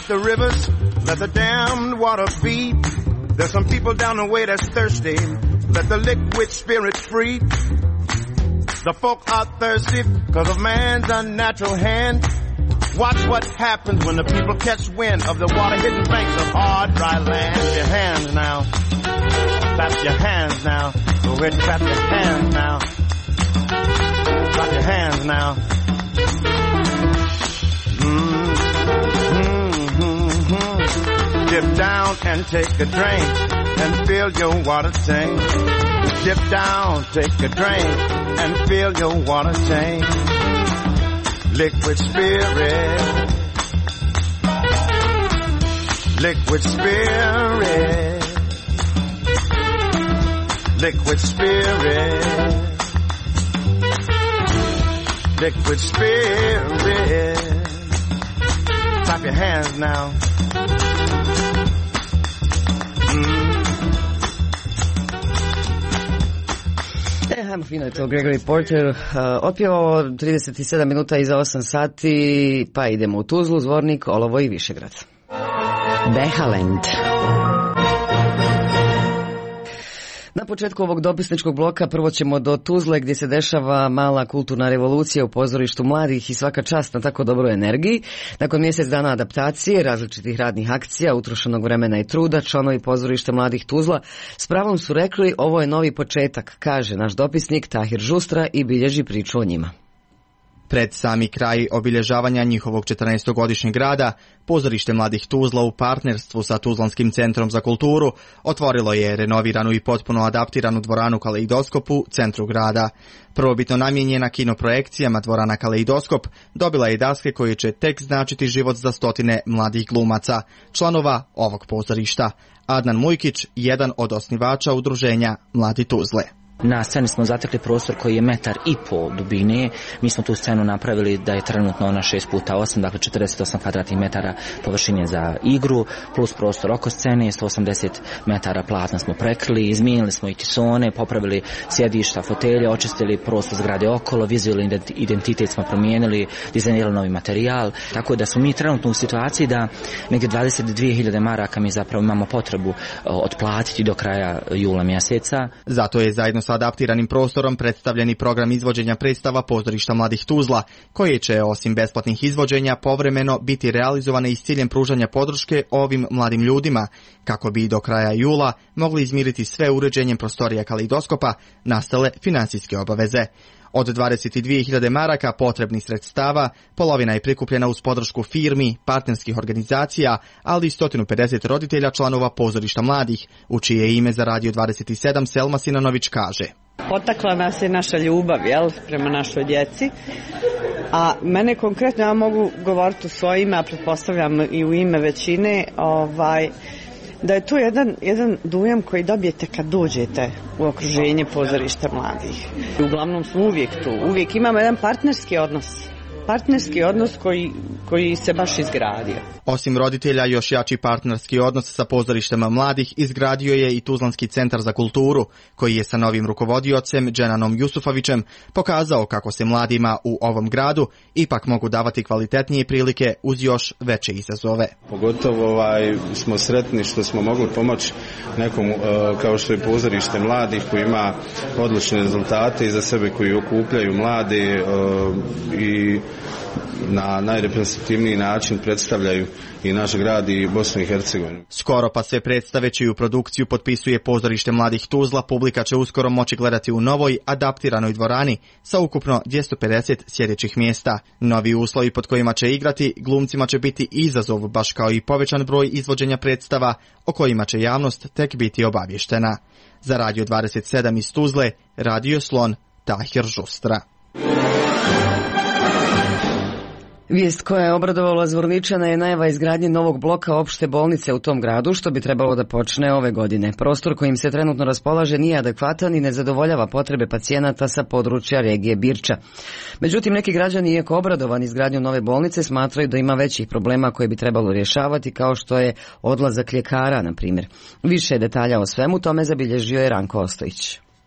route the rivers, let the damned water be. There's some people down the way that's thirsty, let the liquid spirit free. The folk are thirsty because of man's unnatural hand. Watch what happens when the people catch wind of the water-hidden banks of hard, dry land. Clap your hands now. Clap your hands now. Go ahead and clap your hands now. Clap your hands now. Dip down and take a drink and fill your water tank. Dip down, take a drink and fill your water tank. Liquid spirit, liquid spirit, liquid spirit, liquid spirit. Clap your hands now. Hajmo fino je to Gregory Porter otpjevao 37 minuta iza 8 sati, pa idemo u Tuzlu, Zvornik, Olovo i Višegrad. Behalend. Na početku ovog dopisničkog bloka prvo ćemo do Tuzle gdje se dešava mala kulturna revolucija u pozorištu mladih i svaka čast na tako dobroj energiji. Nakon mjesec dana adaptacije, različitih radnih akcija, utrošenog vremena i truda, članovi pozorišta mladih Tuzla s pravom su rekli ovo je novi početak, kaže naš dopisnik Tahir Žustra i bilježi priču o njima. Pred sami kraj obilježavanja njihovog 14-godišnjeg rada, pozorište mladih Tuzla u partnerstvu sa Tuzlanskim centrom za kulturu otvorilo je renoviranu i potpuno adaptiranu dvoranu Kaleidoskop u centru grada. Prvobitno namijenjena kinoprojekcijama dvorana Kaleidoskop dobila je daske koje će tek značiti život za stotine mladih glumaca, članova ovog pozorišta. Adnan Mujkić, jedan od osnivača udruženja Mladi Tuzle. Na sceni smo zatekli prostor koji je 1,5 m dubine. Mi smo tu scenu napravili da je trenutno ona 6x8, dakle 48 kvadratnih metara površine za igru, plus prostor oko scene, 180 metara platna smo prekrili, izmijenili smo i tisone, popravili sjedišta, fotelje, očistili prostor zgrade okolo, vizualni identitet smo promijenili, dizajnirali novi materijal, tako da smo mi trenutno u situaciji da negdje 22.000 maraka mi zapravo imamo potrebu otplatiti do kraja jula mjeseca. Zato je zajedno s adaptiranim prostorom predstavljeni program izvođenja predstava pozorišta mladih Tuzla, koji će osim besplatnih izvođenja povremeno biti realizovane i s ciljem pružanja podrške ovim mladim ljudima, kako bi do kraja jula mogli izmiriti sve uređenjem prostorija Kaleidoskopa nastale financijske obaveze. Od 22.000 maraka potrebnih sredstava, polovina je prikupljena uz podršku firmi, partnerskih organizacija, ali i 150 roditelja članova pozorišta mladih, u čije ime za Radio 27 Selma Sinanović kaže. Potakla nas je naša ljubav, prema našoj djeci, a mene konkretno, ja mogu govoriti u svoje ime, a pretpostavljam i u ime većine, da je to jedan dojam koji dobijete kad dođete u okruženje pozorišta mladih. Uglavnom smo uvijek tu, uvijek imamo jedan partnerski odnos koji se baš izgradio. Osim roditelja, još jači partnerski odnos sa pozorištima mladih izgradio je i Tuzlanski centar za kulturu, koji je sa novim rukovodiocem Dženanom Jusufovićem pokazao kako se mladima u ovom gradu ipak mogu davati kvalitetnije prilike uz još veće izazove. Pogotovo smo sretni što smo mogli pomoći nekom kao što je pozorište mladih koji ima odlične rezultate iza sebe, koji okupljaju mlade i na najreprezentativniji način predstavljaju i naš grad i Bosnu i Hercegovinu. Skoro pa sve predstave čiju produkciju potpisuje pozorište mladih Tuzla publika će uskoro moći gledati u novoj adaptiranoj dvorani sa ukupno 250 sjedećih mjesta. Novi uslovi pod kojima će igrati glumcima će biti izazov, baš kao i povećan broj izvođenja predstava o kojima će javnost tek biti obavještena. Za Radio 27 iz Tuzle, Radio Slon, Tahir Žustra. Vijest koja je obradovala Zvorničana je najava izgradnje novog bloka opšte bolnice u tom gradu, što bi trebalo da počne ove godine. Prostor kojim se trenutno raspolaže nije adekvatan i ne zadovoljava potrebe pacijenata sa područja regije Birča. Međutim, neki građani, iako obradovani izgradnjom nove bolnice, smatraju da ima većih problema koje bi trebalo rješavati, kao što je odlazak ljekara, na primjer. Više detalja o svemu tome zabilježio je Ranko Ostojić.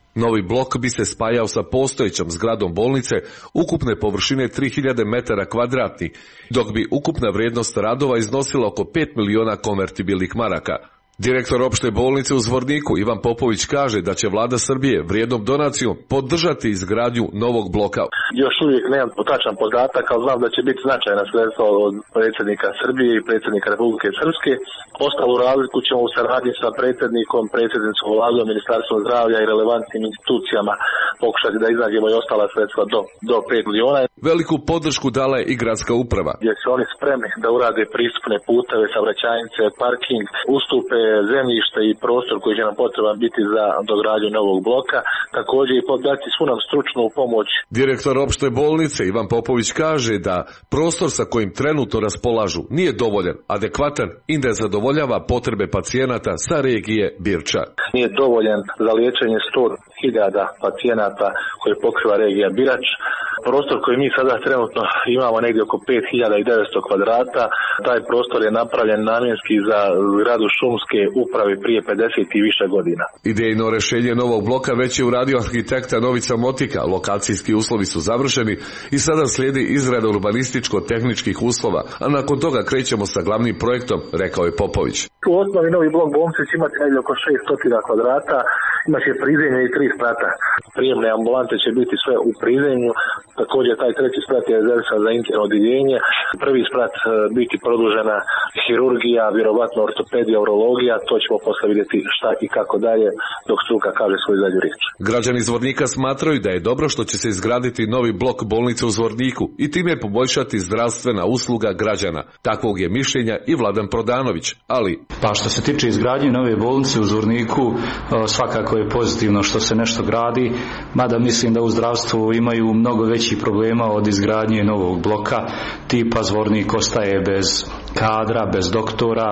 Novi blok bi se spajao sa postojećom zgradom bolnice ukupne površine 3000 metara kvadratnih, dok bi ukupna vrijednost radova iznosila oko 5 miliona konvertibilnih maraka. Direktor opšte bolnice u Zvorniku Ivan Popović kaže da će vlada Srbije vrijednom donacijom podržati izgradnju novog bloka. Još uvijek nemam tačan podatak, ali znam da će biti značajna sredstva od predsjednika Srbije i predsjednika Republike Srpske. Ostalu razliku ćemo u saradnji sa predsjednikom, predsjednicom vladom, Ministarstvom zdravlja i relevantnim institucijama pokušati da iznađemo i ostala sredstva do 5 miliona. Veliku podršku dala je i gradska uprava. Gdje su oni spremni da urade pristupne puteve, saobraćajnice, parking, ustupe zemljište i prostor koji će nam potreban biti za dogradnju novog bloka, također i podati svu nam stručnu pomoć. Direktor opšte bolnice Ivan Popović kaže da prostor sa kojim trenutno raspolažu nije dovoljan, adekvatan i ne zadovoljava potrebe pacijenata sa regije Birča. Nije dovoljan za liječenje 100.000 pacijenata koje pokriva regija Birač. Prostor koji mi sada trenutno imamo negdje oko 5.900 kvadrata, taj prostor je napravljen namjenski za zgradu šumske uprave prije 50 i više godina. Idejno rješenje novog bloka već je uradio arhitekta Novica Motika, lokacijski uslovi su završeni i sada slijedi izrada urbanističko-tehničkih uslova, a nakon toga krećemo sa glavnim projektom, rekao je Popović. U osnovi novi blok bolnice će imati negdje oko 600 kvadrata, imaće prizemlje i 3 sprata. Prijemne ambulante će biti sve u prizemlju, također taj treći sprat je rezervisan za interno odjeljenje, prvi sprat biti produžena hirurgija, vjerovatno ortopedija, urologija, to ćemo posle vidjeti šta i kako dalje dok struka kaže svoju zadnju riječ. Građani Zvornika smatraju da je dobro što će se izgraditi novi blok bolnice u Zvorniku i time poboljšati zdravstvena usluga građana. Takvog je mišljenja i Vladan Prodanović, ali... Pa što se tiče izgradnje nove bolnice u Zvorniku, svakako je pozitivno što se nešto gradi, mada mislim da u zdravstvu imaju mnogo većih problema od izgradnje novog bloka, tipa Zvornik ostaje bez kadra, bez doktora,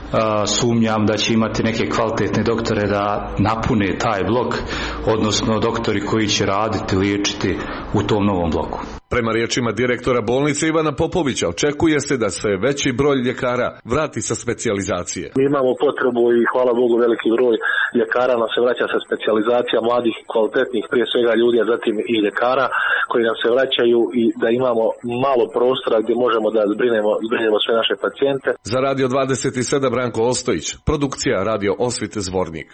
sumnjam da će imati neke kvalitetne doktore da napune taj blok, odnosno doktori koji će raditi, liječiti u tom novom bloku. Prema riječima direktora bolnice Ivana Popovića, očekuje se da se veći broj ljekara vrati sa specijalizacije. Mi imamo potrebu i hvala Bogu veliki broj ljekara nam se vraća sa specijalizacija mladih, kvalitetnih prije svega ljudi, a zatim i ljekara koji nam se vraćaju i da imamo malo prostora gdje možemo da zbrinemo sve naše pacijente. Za Radio 27 Branko Ostojić, produkcija Radio Osvite Zvornik.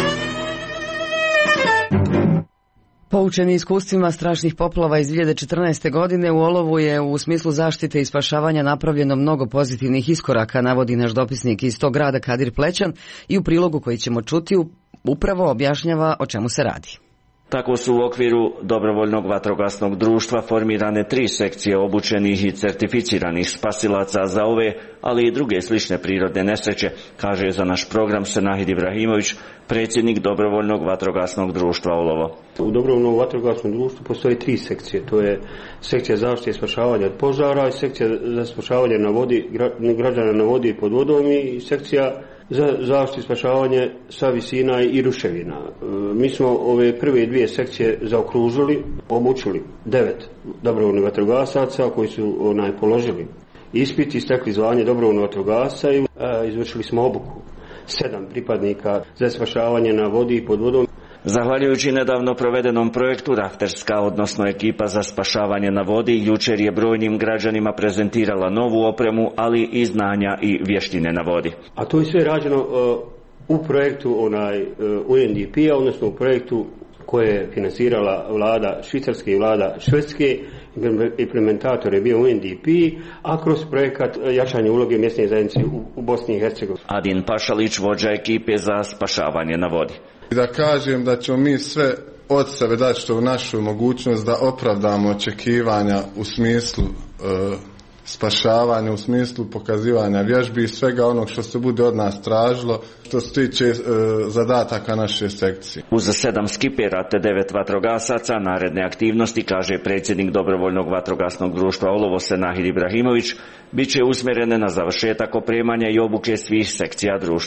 Poučeni iskustvima strašnih poplava iz 2014. godine, u Olovu je u smislu zaštite i spašavanja napravljeno mnogo pozitivnih iskoraka, navodi naš dopisnik iz tog grada Kadir Plećan i u prilogu koji ćemo čuti upravo objašnjava o čemu se radi. Tako su u okviru dobrovoljnog vatrogasnog društva formirane 3 sekcije obučenih i certificiranih spasilaca za ove, ali i druge slične prirodne nesreće, kaže za naš program Senahid Ibrahimović, predsjednik dobrovoljnog vatrogasnog društva Olovo. U dobrovoljnom vatrogasnom društvu postoje 3 sekcije, to je sekcija zaštite i spašavanja od požara, i sekcija za spašavanje na vodi, građana na vodi i pod vodom, i sekcija za zaštitu i spašavanje sa visina i ruševina. Mi smo ove prve 2 sekcije zaokružili, obučili 9 dobrovoljnih vatrogasaca koji su položili ispit i stekli zvanje dobrovoljnog vatrogasca i izvršili smo obuku 7 pripadnika za spašavanje na vodi i pod vodom. Zahvaljujući nedavno provedenom projektu, rafterska, odnosno ekipa za spašavanje na vodi, jučer je brojnim građanima prezentirala novu opremu, ali i znanja i vještine na vodi. A to je sve rađeno u projektu UNDP-a, odnosno u projektu koje je finansirala vlada Švicarske i vlada Švedske. Implementator je bio UNDP, a kroz projekat jačanje uloge mjesne zajednice u Bosni i Hercegovini. Adin Pašalić, vođa ekipe za spašavanje na vodi. Da kažem da ćemo mi sve od sebe dati što u našu mogućnost da opravdamo očekivanja u smislu spašavanja, u smislu pokazivanja vježbi i svega onog što se bude od nas tražilo što se tiče zadataka naše sekcije. Uz 7 skipera te 9 vatrogasaca naredne aktivnosti, kaže predsjednik dobrovoljnog vatrogasnog društva Olovo Senahid Ibrahimović, bit će usmjerene na završetak opremanja i obuke svih sekcija društva.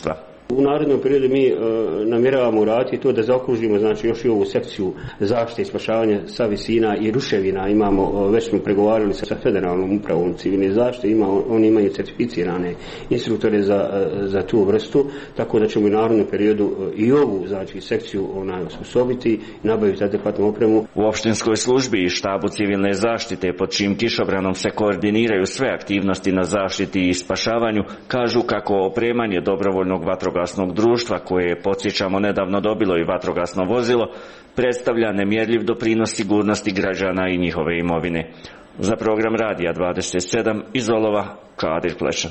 U narednom periodu mi namjeravamo uraditi to da zaokružimo znači još i ovu sekciju zaštite i spašavanja sa visina i ruševina. Imamo, već smo pregovarali sa federalnom upravom civilne zaštite, oni imaju certificirane instruktore za tu vrstu, tako da ćemo u narednom periodu i ovu znači sekciju osposobiti i nabaviti adekvatnu opremu. U opštinskoj službi i štabu civilne zaštite pod čijim kišobranom se koordiniraju sve aktivnosti na zaštiti i spašavanju, kažu kako opremanje dobrovoljnog vatrogasnog društva, koje je, podsjećamo, nedavno dobilo i vatrogasno vozilo, predstavlja nemjerljiv doprinos sigurnosti građana i njihove imovine. Za program Radija 27 iz Olova, Kadir Plešan.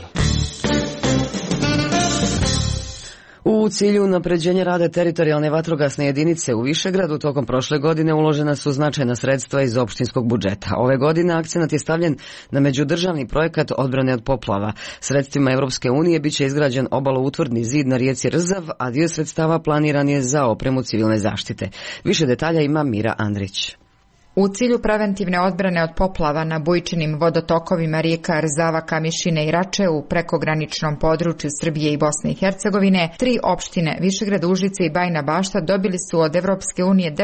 U cilju unapređenja rada teritorijalne vatrogasne jedinice u Višegradu tokom prošle godine uložena su značajna sredstva iz opštinskog budžeta. Ove godine akcenat je stavljen na međudržavni projekat odbrane od poplava. Sredstvima Europske unije biće izgrađen obaloutvrdni zid na rijeci Rzav, a dio sredstava planiran je za opremu civilne zaštite. Više detalja ima Mira Andrić. U cilju preventivne odbrane od poplava na bujičnim vodotokovima rijeka Rzava, Kamišine i Rače u prekograničnom području Srbije i Bosne i Hercegovine, 3 opštine Višegrad, Užice i Bajina Bašta dobili su od Evropske unije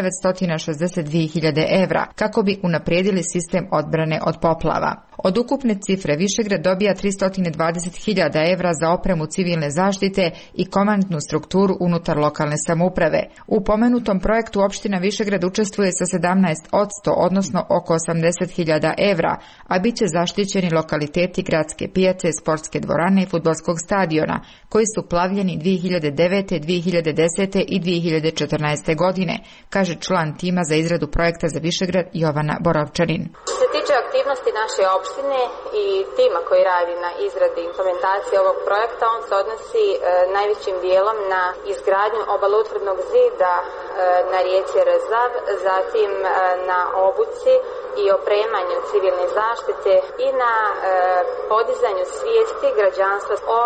962.000 evra kako bi unaprijedili sistem odbrane od poplava. Od ukupne cifre Višegrad dobija 320.000 evra za opremu civilne zaštite i komandnu strukturu unutar lokalne samouprave. U pomenutom projektu opština Višegrad učestvuje sa 17%, odnosno oko 80.000 evra, a bit će zaštićeni lokaliteti gradske pijace, sportske dvorane i fudbalskog stadiona, koji su plavljeni 2009., 2010. i 2014. godine, kaže član tima za izradu projekta za Višegrad Jovana Borovčanin. Što se tiče aktivnosti naše opštine i tima koji radi na izradi implementacije ovog projekta, on se odnosi najvećim dijelom na izgradnju obaloutvrdnog zida na rijeci Rzav, zatim na obuci i opremanju civilne zaštite i na podizanju svijesti građanstva o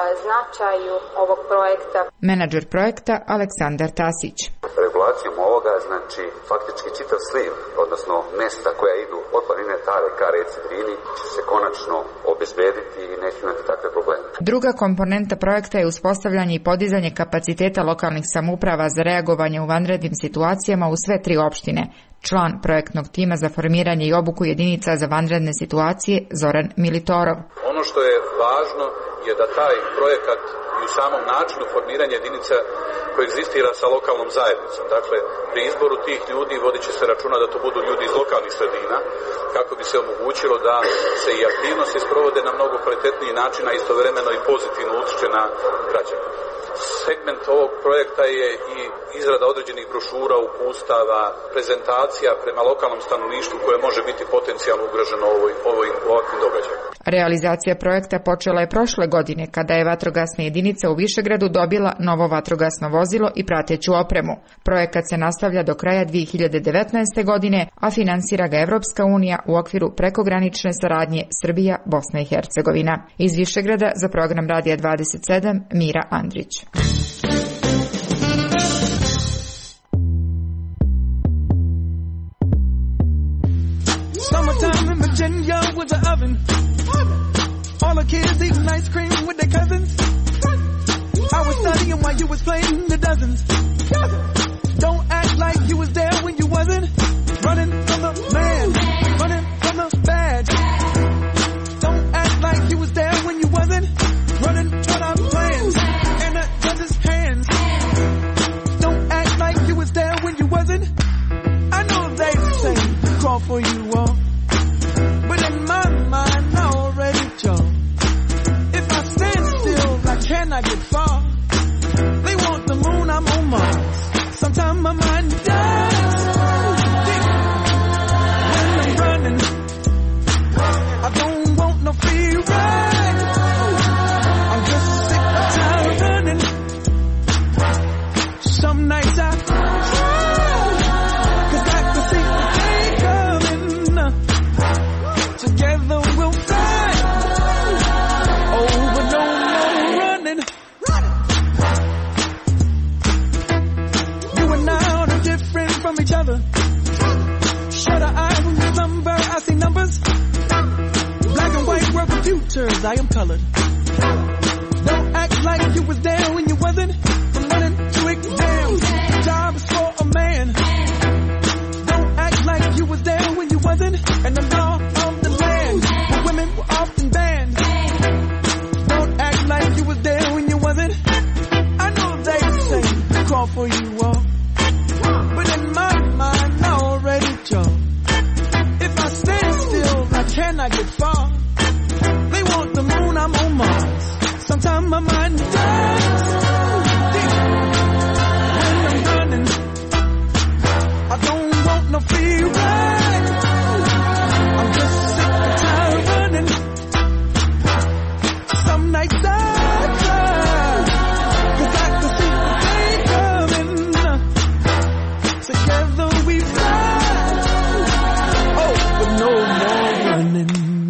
značaju ovog projekta. Menadžer projekta Aleksandar Tasić. Regulacijom ovoga, znači faktički čitav sliv, odnosno mjesta koja idu od planine Tare ka reci Drini, će se konačno obezbediti i neće imati takve probleme. Druga komponenta projekta je uspostavljanje i podizanje kapaciteta lokalnih samouprava za reagovanje u vanrednim situacijama u sve 3 opštine. Član projektnog tima za formiranje i obuku jedinica za vanredne situacije Zoran Militorov. Ono što je važno je da taj projekat i u samom načinu formiranja jedinica koegzistira sa lokalnom zajednicom. Dakle, pri izboru tih ljudi vodit će se računa da to budu ljudi iz lokalnih sredina, kako bi se omogućilo da se i aktivnosti sprovode na mnogo kvalitetniji način, a istovremeno i pozitivno utiče na građane. Segment ovog projekta je i izrada određenih brošura, uputstava, prezentacija prema lokalnom stanovništvu koje može biti potencijalno ugroženo ovakvim događajima. Realizacija projekta počela je prošle godine kada je vatrogasna jedinica u Višegradu dobila novo vatrogasno vozilo i prateću opremu. Projekat se nastavlja do kraja 2019. godine, a finansira ga Evropska unija u okviru prekogranične saradnje Srbija, Bosna i Hercegovina. Iz Višegrada za program Radija 27 Mira Andrić. Summertime in Virginia was an oven. All the kids eating ice cream with their cousins. I was studying while you was playing the dozens. Don't act like you was there when you wasn't. Running from the man, running from the badge. Don't act like you was there when you wasn't. Running toward our plans and the judge's hands. Don't act like you was there when you wasn't. I know they say call for you all, but in my mind I already chose. If I stand still, I cannot get far. They want the moon, I'm on Mars. Sometimes my mind dies when I'm running. I don't want no free ride. I'm just sick and tired of running. Some nights I cry, 'cause I can see the day coming. Together we'll fly. Oh, but no more running. You and I are different from each other. Shut our eyes when you number, I see numbers. Black and white were computers, I am colored. Don't act like you was there when you wasn't. nothing, and the law of the land, where women were often banned. Don't act like you was there when you wasn't. I know they say call for you all, but in my mind I already chose. If I stand still, I cannot get far. They want the moon, I'm on Mars. Sometimes my mind dies. When I'm running, I don't want no free ride. I'm just sick and tired running. Some nights I cry, 'cause I can see the day coming. Together we fly. Oh, but no more running.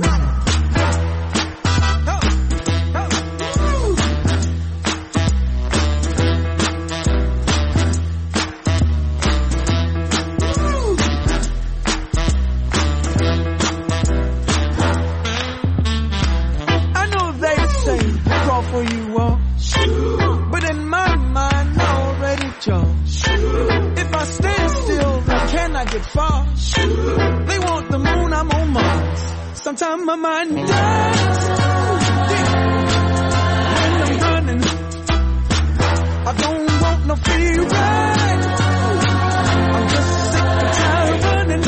For you all, but in my mind I already chose. If I stand still, I cannot get far. They want the moon, I'm on Mars. Sometimes my mind dies. When I'm running, I don't want no free ride. I'm just sick and tired running.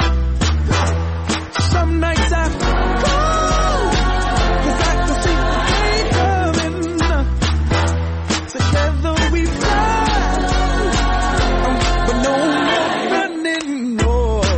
Some nights I fall, 'cause I can see the day coming. Together we fly, but no more running, no.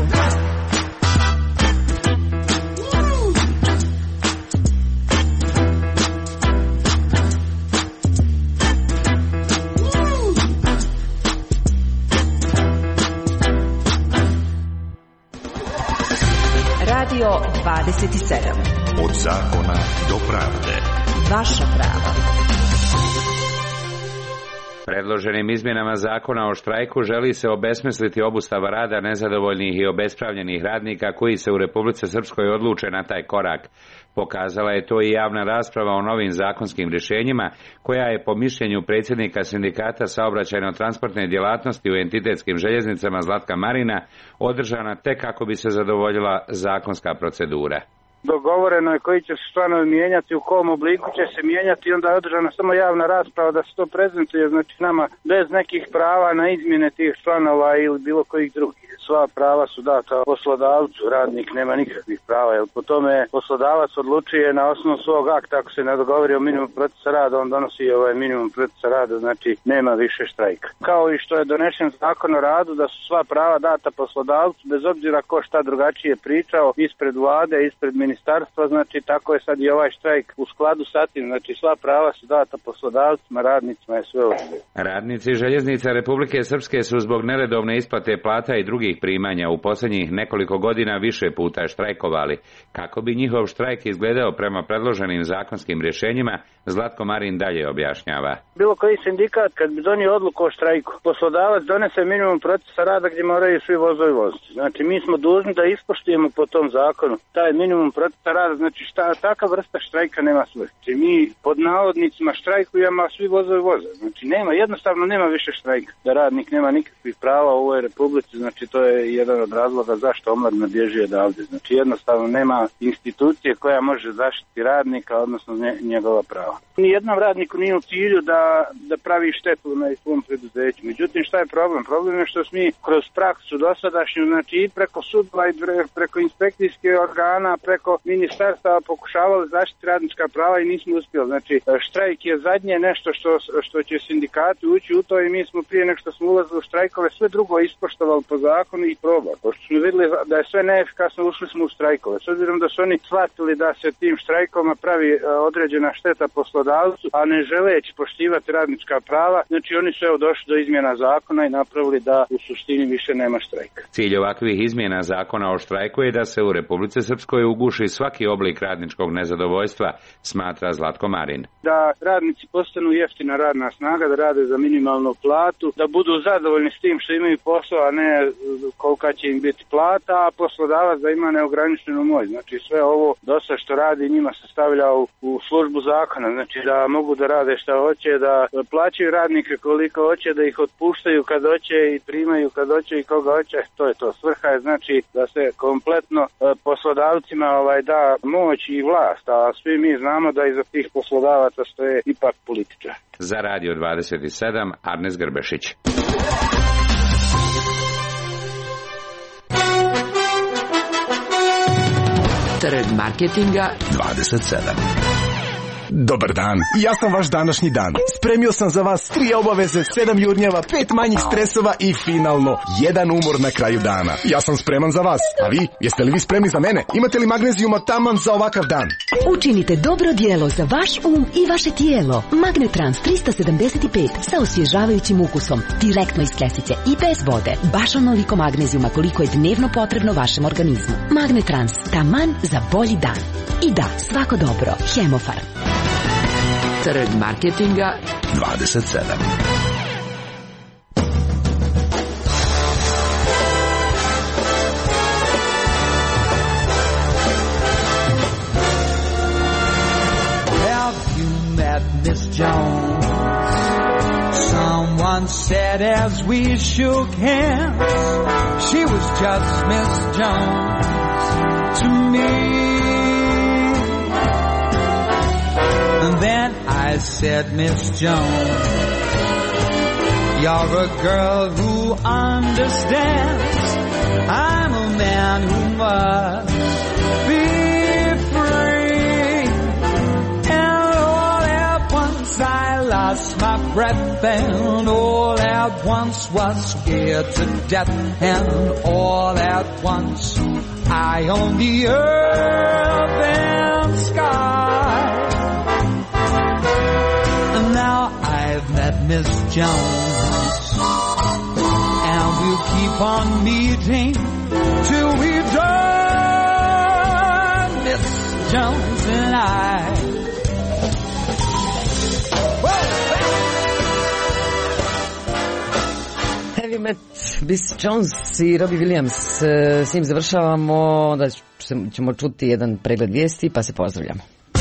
Radio 27. Od zakona do pravde. Vaša prava. Predloženim izmjenama zakona o štrajku želi se obesmisliti obustava rada nezadovoljnih i obespravljenih radnika koji se u Republici Srpskoj odluče na taj korak. Pokazala je to i javna rasprava o novim zakonskim rješenjima, koja je po mišljenju predsjednika Sindikata saobraćajno-transportne djelatnosti u entitetskim željeznicama Zlatka Marina održana tek kako bi se zadovoljila zakonska procedura. Dogovoreno je koji će se članovi mijenjati, u kom obliku će se mijenjati i onda je održana samo javna rasprava da se to prezentuje, znači nama bez nekih prava na izmjene tih članova ili bilo kojih drugih. Sva prava su data poslodavcu, radnik nema nikakvih prava, jer po tome poslodavac odlučuje na osnovu svog akta, ako se ne dogovori o minimum procesa rada, on donosi ovaj minimum procesa rada, znači nema više štrajka. Kao i što je donešen zakon o radu, da su sva prava data poslodavcu, bez obzira ko šta drugačije pričao, ispred vlade, ispred ministarstva, znači tako je sad i ovaj štrajk u skladu sa tim, znači sva prava su data poslodavcima, radnicima je sve ovdje. Radnici željeznica Republike Srpske su zbog neredovne isplate plata i drugih primanja u posljednjih nekoliko godina više puta štrajkovali. Kako bi njihov štrajk izgledao prema predloženim zakonskim rješenjima, Zlatko Marin dalje objašnjava. Bilo koji sindikat kad bi donio odluku o štrajku, poslodavac donese minimum procesa rada gdje moraju svi vozovi voziti. Znači mi smo dužni da ispoštujemo po tom zakonu taj minimum procesa rada, znači takva vrsta štrajka nema svrhe. Znači mi pod navodnicima štrajkujemo, a svi vozovi voze. Znači jednostavno nema više štrajka. Da radnik nema nikakvih prava u ovoj republici, znači to je jedan od razloga zašto omladina bježi odavde. Znači jednostavno nema institucije koja može zaštiti radnika, odnosno njegova prava. Nijednom radniku nije u cilju da pravi štetu na svom preduzeću. Međutim, šta je problem? Problem je što smo mi kroz praksu dosadašnju, znači i preko sudova i preko inspekcijskih organa, preko ministarstava pokušavali zaštiti radnička prava i nismo uspjeli. Znači, štrajk je zadnje nešto što će sindikati ući u to i mi smo prije nego što smo ulazili u štrajkove sve drugo ispoštovali po zakonu i probali. Pošto smo vidjeli da je sve neefikasno, ušli smo u štrajkove. S obzirom da su oni shvatili da se tim štrajkovima pravi određena šteta poslodavcu, a ne želeći poštivati radnička prava, znači oni su došli do izmjena zakona i napravili da u suštini više nema štrajka. Cilj ovakvih izmjena zakona o štrajku je da se u Republici Srpskoj uguši svaki oblik radničkog nezadovoljstva, smatra Zlatko Marin. Da radnici postanu jeftina radna snaga, da rade za minimalnu platu, da budu zadovoljni s tim što imaju posao, a ne kolika će im biti plata, a poslodavac da ima neograničenu moć. Znači sve ovo dosta što radi njima se stavlja u službu zakona. znači da mogu da rade šta hoće, da plaćaju radnike koliko hoće, da ih otpuštaju kad hoće i primaju kad hoće i koga hoće, to je to. Svrha je znači da se kompletno poslodavcima da moć i vlast, a svi mi znamo da iza tih poslodavaca stoje ipak političar. Za Radio 27, Arnes Grbešić. Trg marketinga 27. Dobar dan, ja sam vaš današnji dan. Spremio sam za vas 3 obaveze, 7 jurnjeva, 5 manjih stresova i finalno 1 umor na kraju dana. Ja sam spreman za vas, a vi? Jeste li vi spremni za mene? Imate li magnezijuma taman za ovakav dan? Učinite dobro djelo za vaš um i vaše tijelo. Magnetrans 375 sa osvježavajućim ukusom, direktno iz kesice i bez vode. Baš onoliko magnezijuma koliko je dnevno potrebno vašem organizmu. Magnetrans, taman za bolji dan. I da, svako dobro. Hemofarm. Trg marketinga 27. Have you met Miss Jones? Someone said as we shook hands, she was just Miss Jones to me. And then I said, Miss Jones, you're a girl who understands. I'm a man who must be free. And all at once I lost my breath, and all at once was scared to death, and all at once I own the earth and sky. Now I've met Miss Jones, and we'll keep on meeting till we're done, Miss Jones and I. Have you met Miss Jones i Robbie Williams? S njim završavamo, onda ćemo čuti jedan pregled vijesti, pa se pozdravljamo.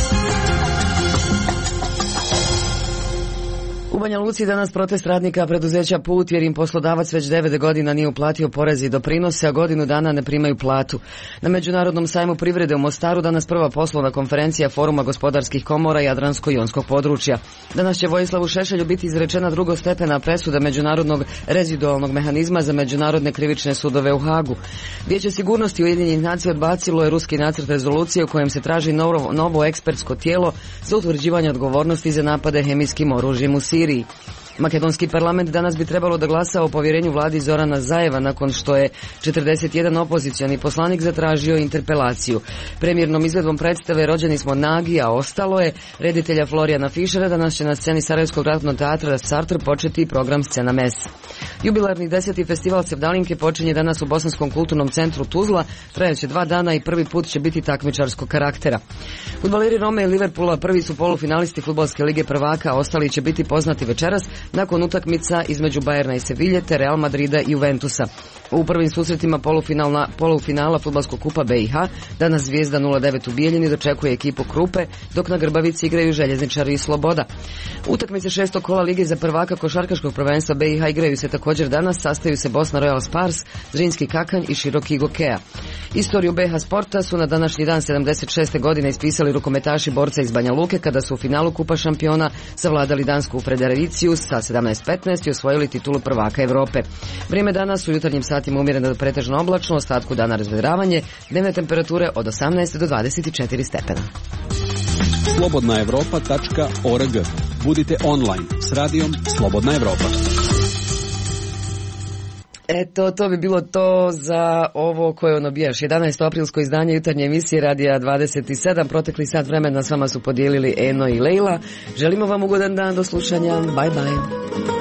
U Banja Luci danas protest radnika preduzeća Put jer im poslodavac već 9 godina nije uplatio porez i doprinose, a godinu dana ne primaju platu. Na Međunarodnom sajmu privrede u Mostaru danas prva poslovna konferencija Foruma gospodarskih komora Jadransko-jonskog područja. Danas će Vojislavu Šešelju biti izrečena drugostepena presuda Međunarodnog rezidualnog mehanizma za međunarodne krivične sudove u Hagu. Vijeće sigurnosti Ujedinjenih nacija odbacilo je ruski nacrt rezolucije u kojem se traži novo ekspertsko tijelo za utvrđivanje odgovornosti za napade hemijskim oružjem u Siriji. Makedonski parlament danas bi trebalo da glasa o povjerenju vladi Zorana Zajeva nakon što je 41 opozicioni poslanik zatražio interpelaciju. Premijernom izvedbom predstave Rođeni smo nagi, a ostalo je reditelja Florijana Fišera. Danas će na sceni Sarajevskog ratnog teatra Sartre početi program Scena Mes. Jubilarni 10. festival Sevdalinke počinje danas u Bosanskom kulturnom centru Tuzla, trajaće 2 dana i prvi put će biti takmičarskog karaktera. Fudbaleri Rome i Liverpoola prvi su polufinalisti Fudbalske lige prvaka, ostali će biti poznati večeras nakon utakmica između Bajerna i Sevilje te Real Madrida i Juventusa. U prvim susretima polufinala Fudbalskog kupa BiH danas Zvijezda 09 u Bijeljini dočekuje ekipu Krupe, dok na Grbavici igraju Željezničari i Sloboda. Utakmice 6. kola lige za prvaka košarkaškog prvenstva BiH igraju se također danas, sastaju se Bosna Royal Spars, Zrinski Kakanj i Široki Gokea. Istoriju BiH sporta su na današnji dan 76. godine ispisali rukometaši borca iz Banja Luke kada su u finalu Kupa šampiona savladali dansku Fredericiju sa 17-15 i osvojili titulu prvaka Evrope. Vrijeme danas u jutarnjim satima umjereno do pretežno oblačno, ostatku dana razvedravanje, dnevne temperature od 18 do 24 stepena. slobodnaevropa.org. Budite online s radijom Slobodna Evropa. Eto, to bi bilo to za ovo koje ono bijaš. 11. aprilsko izdanje jutarnje emisije Radija 27. Protekli sat vremena s vama su podijelili Eno i Lejla. Želimo vam ugodan dan, do slušanja. Bye bye.